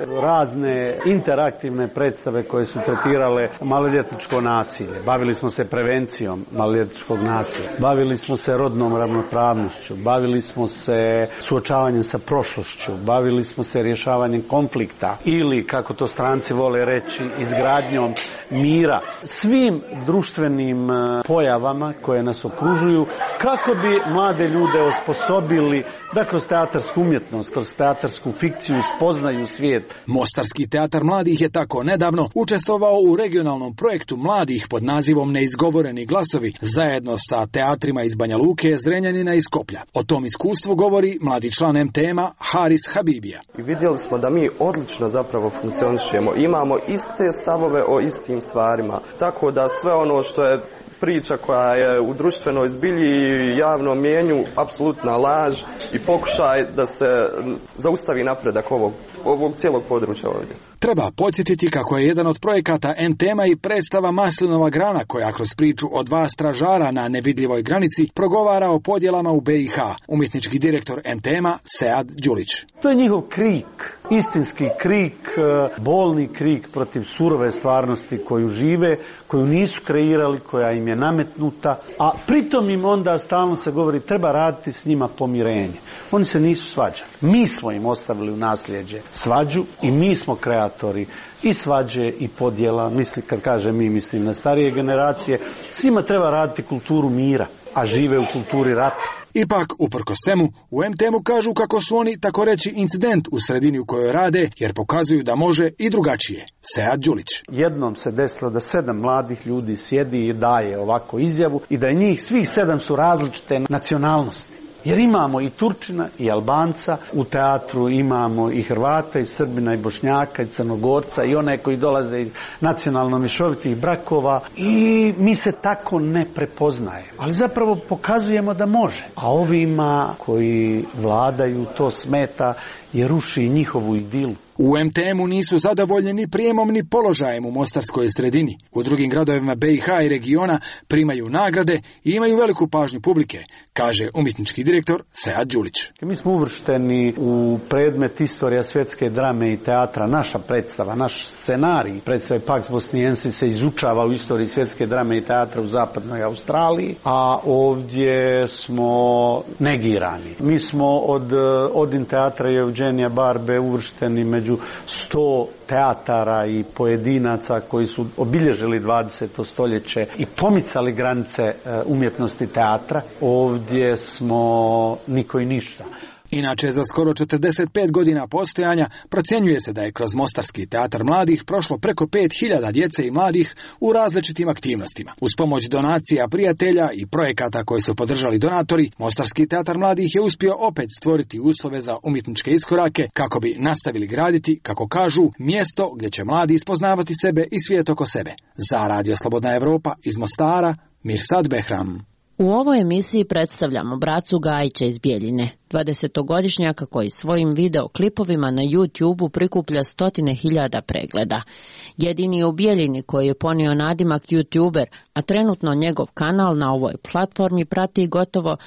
razne interaktivne predstave koje su tretirale maloljetničko nasilje. Bavili smo se prevencijom maloljetničkog nasilja. Bavili smo se rodnom ravnopravnošću. Bavili smo se suočavanjem sa prošlošću. Bavili smo se rješavanjem konflikta ili, kako to stranci vole reći, izgradnjom mira. Svim društvenim pojavama koje nas okružuju, kako bi mlade ljude osposobili da kroz teatarsku umjetnost, kroz teatarsku fikciju spoznaju svijet. Mostarski teatar mladih je tako nedavno učestvovao u regionalnom projektu mladih pod nazivom Neizgovoreni glasovi zajedno sa teatrima iz Banja Luke, Zrenjanina i Skoplja. O tom iskustvu govori mladi član MTM-a Haris Habibija. I vidjeli smo da mi odlično zapravo funkcionišemo, imamo iste stavove o istim stvarima, tako da sve ono što je priča koja je u društvenoj zbilji i javnom mijenju apsolutna laž i pokušaj da se zaustavi napredak ovog cijelog područja ovdje. Treba podsjetiti kako je jedan od projekata MTM-a i predstava Maslinova grana koja kroz priču o dva stražara na nevidljivoj granici progovara o podjelama u BiH. Umjetnički direktor MTM-a Sead Đulić. To je njihov krik, istinski krik, bolni krik protiv surove stvarnosti koju žive, koju nisu kreirali, koja im je nametnuta, a pritom im onda stalno se govori treba raditi s njima pomirenje. Oni se nisu svađali. Mi smo im ostavili u nasljeđe svađu i mi smo kreatori faktori i svađe i podjela. Kad kažem mi, mislim na starije generacije. Svima treba raditi kulturu mira, a žive u kulturi rata. Ipak, uprkos svemu, u MTM-u kažu kako su oni, tako reći, incident u sredini u kojoj rade, jer pokazuju da može i drugačije. Sead Đulić. Jednom se desilo da 7 mladih ljudi sjedi i daje ovako izjavu i da njih svih 7 su različite nacionalnosti. Jer imamo i Turčina i Albanca, u teatru imamo i Hrvata, i Srbina, i Bošnjaka, i Crnogorca, i one koji dolaze iz nacionalno mješovitih brakova i mi se tako ne prepoznajemo. Ali zapravo pokazujemo da može. A ovima koji vladaju to smeta jer ruši njihovu idilu. U MTM-u nisu zadovoljni ni prijemom ni položajem u mostarskoj sredini. U drugim gradovima BiH i regiona primaju nagrade i imaju veliku pažnju publike, kaže umjetnički direktor Sead Đulić. Mi smo uvršteni u predmet istorija svjetske drame i teatra. Naša predstava, naš scenarij predstave Pax Bosniensis se izučava u istoriji svjetske drame i teatra u zapadnoj Australiji, a ovdje smo negirani. Mi smo od Odin teatra i Eugenija Barbe uvršteni među 100 teatara i pojedinaca koji su obilježili 20. stoljeće i pomicali granice umjetnosti teatra. Ovdje smo niko i ništa. Inače, za skoro 45 godina postojanja procjenjuje se da je kroz Mostarski teatar mladih prošlo preko 5000 djece i mladih u različitim aktivnostima. Uz pomoć donacija prijatelja i projekata koje su podržali donatori, Mostarski teatar mladih je uspio opet stvoriti uslove za umjetničke iskorake kako bi nastavili graditi, kako kažu, mjesto gdje će mladi ispoznavati sebe i svijet oko sebe. Za Radio Slobodna Evropa iz Mostara, Mirsad Behram. U ovoj emisiji predstavljamo bracu Gajića iz Bjeljine, 20-godišnjaka koji svojim videoklipovima na YouTube-u prikuplja 100.000 pregleda. Jedini u Bjeljini koji je ponio nadimak YouTuber, a trenutno njegov kanal na ovoj platformi prati gotovo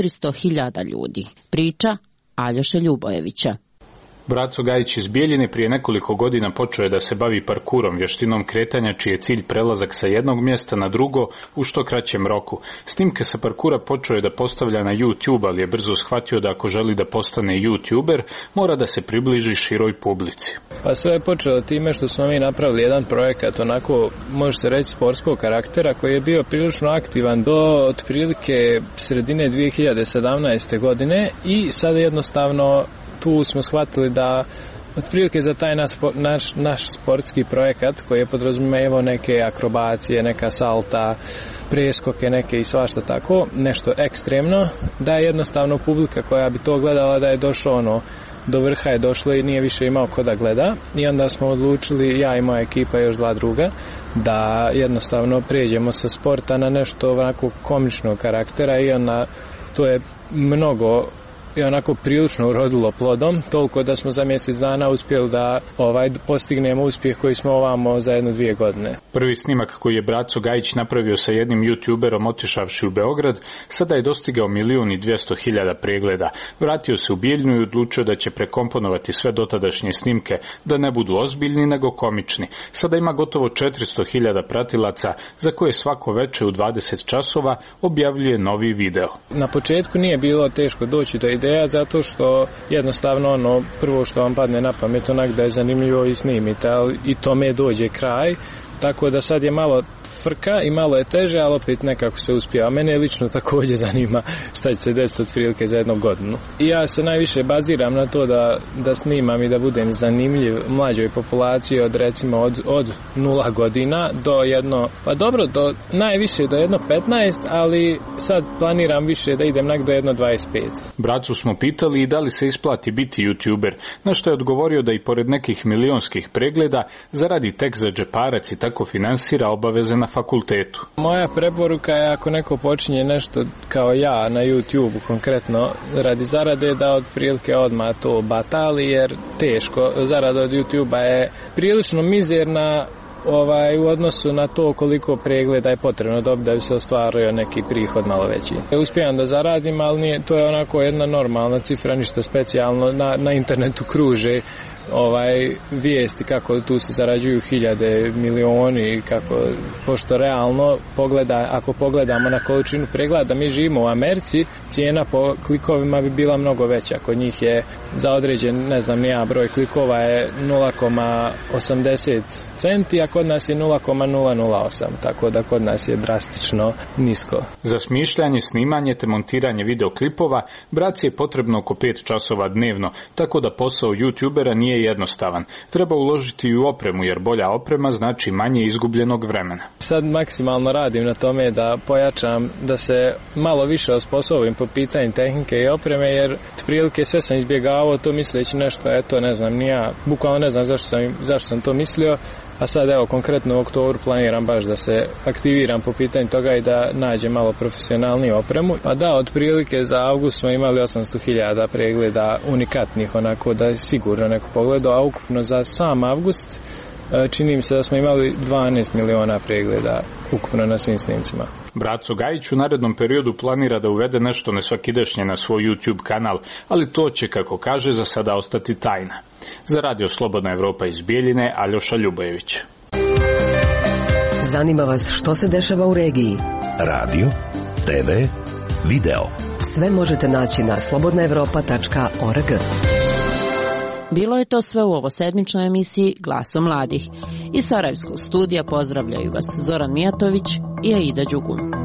400.000 ljudi. Priča Aljoše Ljubojevića. Braco Gajić iz Bjeljine prije nekoliko godina počeo je da se bavi parkurom, vještinom kretanja čiji je cilj prelazak sa jednog mjesta na drugo u što kraćem roku. Snimke sa parkura počeo je da postavlja na YouTube, ali je brzo shvatio da ako želi da postane YouTuber, mora da se približi široj publici. Pa sve je počelo time što smo mi napravili jedan projekat, onako može se reći sportskog karaktera, koji je bio prilično aktivan do otprilike sredine 2017. godine i sada jednostavno tu smo shvatili da otprilike za taj naš sportski projekat koji je podrazumijevao neke akrobacije, neka salta, preskoke neke i svašta tako, nešto ekstremno, da je jednostavno publika koja bi to gledala da je došlo do vrha je došlo i nije više imao ko da gleda i onda smo odlučili, ja i moja ekipa i još 2 druga, da jednostavno pređemo sa sporta na nešto onako komičnog karaktera i onda to je mnogo i onako prilično urodilo plodom, toliko da smo za mjesec dana uspjeli da postignemo uspjeh koji smo ovamo za 1-2 godine. Prvi snimak koji je braco Gajić napravio sa jednim YouTuberom otišavši u Beograd, sada je dostigao 1.200.000 pregleda. Vratio se u Bijeljinu i odlučio da će prekomponovati sve dotadašnje snimke, da ne budu ozbiljni nego komični. Sada ima gotovo 400.000 pratilaca, za koje svako večer u 20 časova objavljuje novi video. Na početku nije bilo teško doći do ideja zato što jednostavno prvo što vam padne na pamet onak da je zanimljivo i snimite, ali i tome dođe kraj, tako da sad je malo frka i malo je teže, ali opet nekako se uspije. A mene lično također zanima šta će se desiti otprilike za 1 godinu. I ja se najviše baziram na to da snimam i da budem zanimljiv mlađoj populaciji od recimo od 0 godina do najviše do 1.15, ali sad planiram više da idem do 1.25. Bracu smo pitali i da li se isplati biti YouTuber, na što je odgovorio da i pored nekih milionskih pregleda zaradi tek za džeparac i tako finansira obaveze na fakultetu. Moja preporuka je ako neko počinje nešto kao ja na YouTube konkretno radi zarade da otprilike odmah to batali jer teško. Zarada od YouTube-a je prilično mizerna u odnosu na to koliko pregleda je potrebno dobiti da bi se ostvario neki prihod malo veći. Uspijem da zaradim, ali to je onako jedna normalna cifra, ništa specijalno. Na internetu kruže vijesti kako tu se zarađuju hiljade, milioni, kako, pošto realno ako pogledamo na količinu pregleda, mi živimo u Americi, cijena po klikovima bi bila mnogo veća. Kod njih je za određen, ne znam nija, broj klikova je 0,80 centi, a kod nas je 0,008, tako da kod nas je drastično nisko. Za smišljanje, snimanje te montiranje videoklipova braci je potrebno oko 5 časova dnevno, tako da posao youtubera nije jednostavan. Treba uložiti i u opremu, jer bolja oprema znači manje izgubljenog vremena. Sad maksimalno radim na tome da pojačam, da se malo više osposobim po pitanju tehnike i opreme, jer prilike sve sam izbjegavao to misleći nešto, ne znam, bukvalno ne znam zašto sam to mislio, a sad evo konkretno u oktobru planiram baš da se aktiviram po pitanju toga i da nađem malo profesionalniju opremu. Pa da, otprilike za avgust smo imali 800.000 pregleda unikatnih, onako da je sigurno neko pogledao, a ukupno za sam avgust čini mi se da smo imali 12 miliona pregleda ukupno na svim snimcima. Braco Gajić u narednom periodu planira da uvede nešto nesvakidašnje na svoj YouTube kanal, ali to će, kako kaže, za sada ostati tajna. Za Radio Slobodna Evropa iz Bijeljine, Aljoša Ljubojević. Zanima vas što se dešava u regiji? Radio, TV, video. Sve možete naći na slobodnaevropa.org. Bilo je to sve u ovosedmičnoj emisiji Glaso mladih. Iz Sarajevskog studija pozdravljaju vas Zoran Mijatović i Aida Đugum.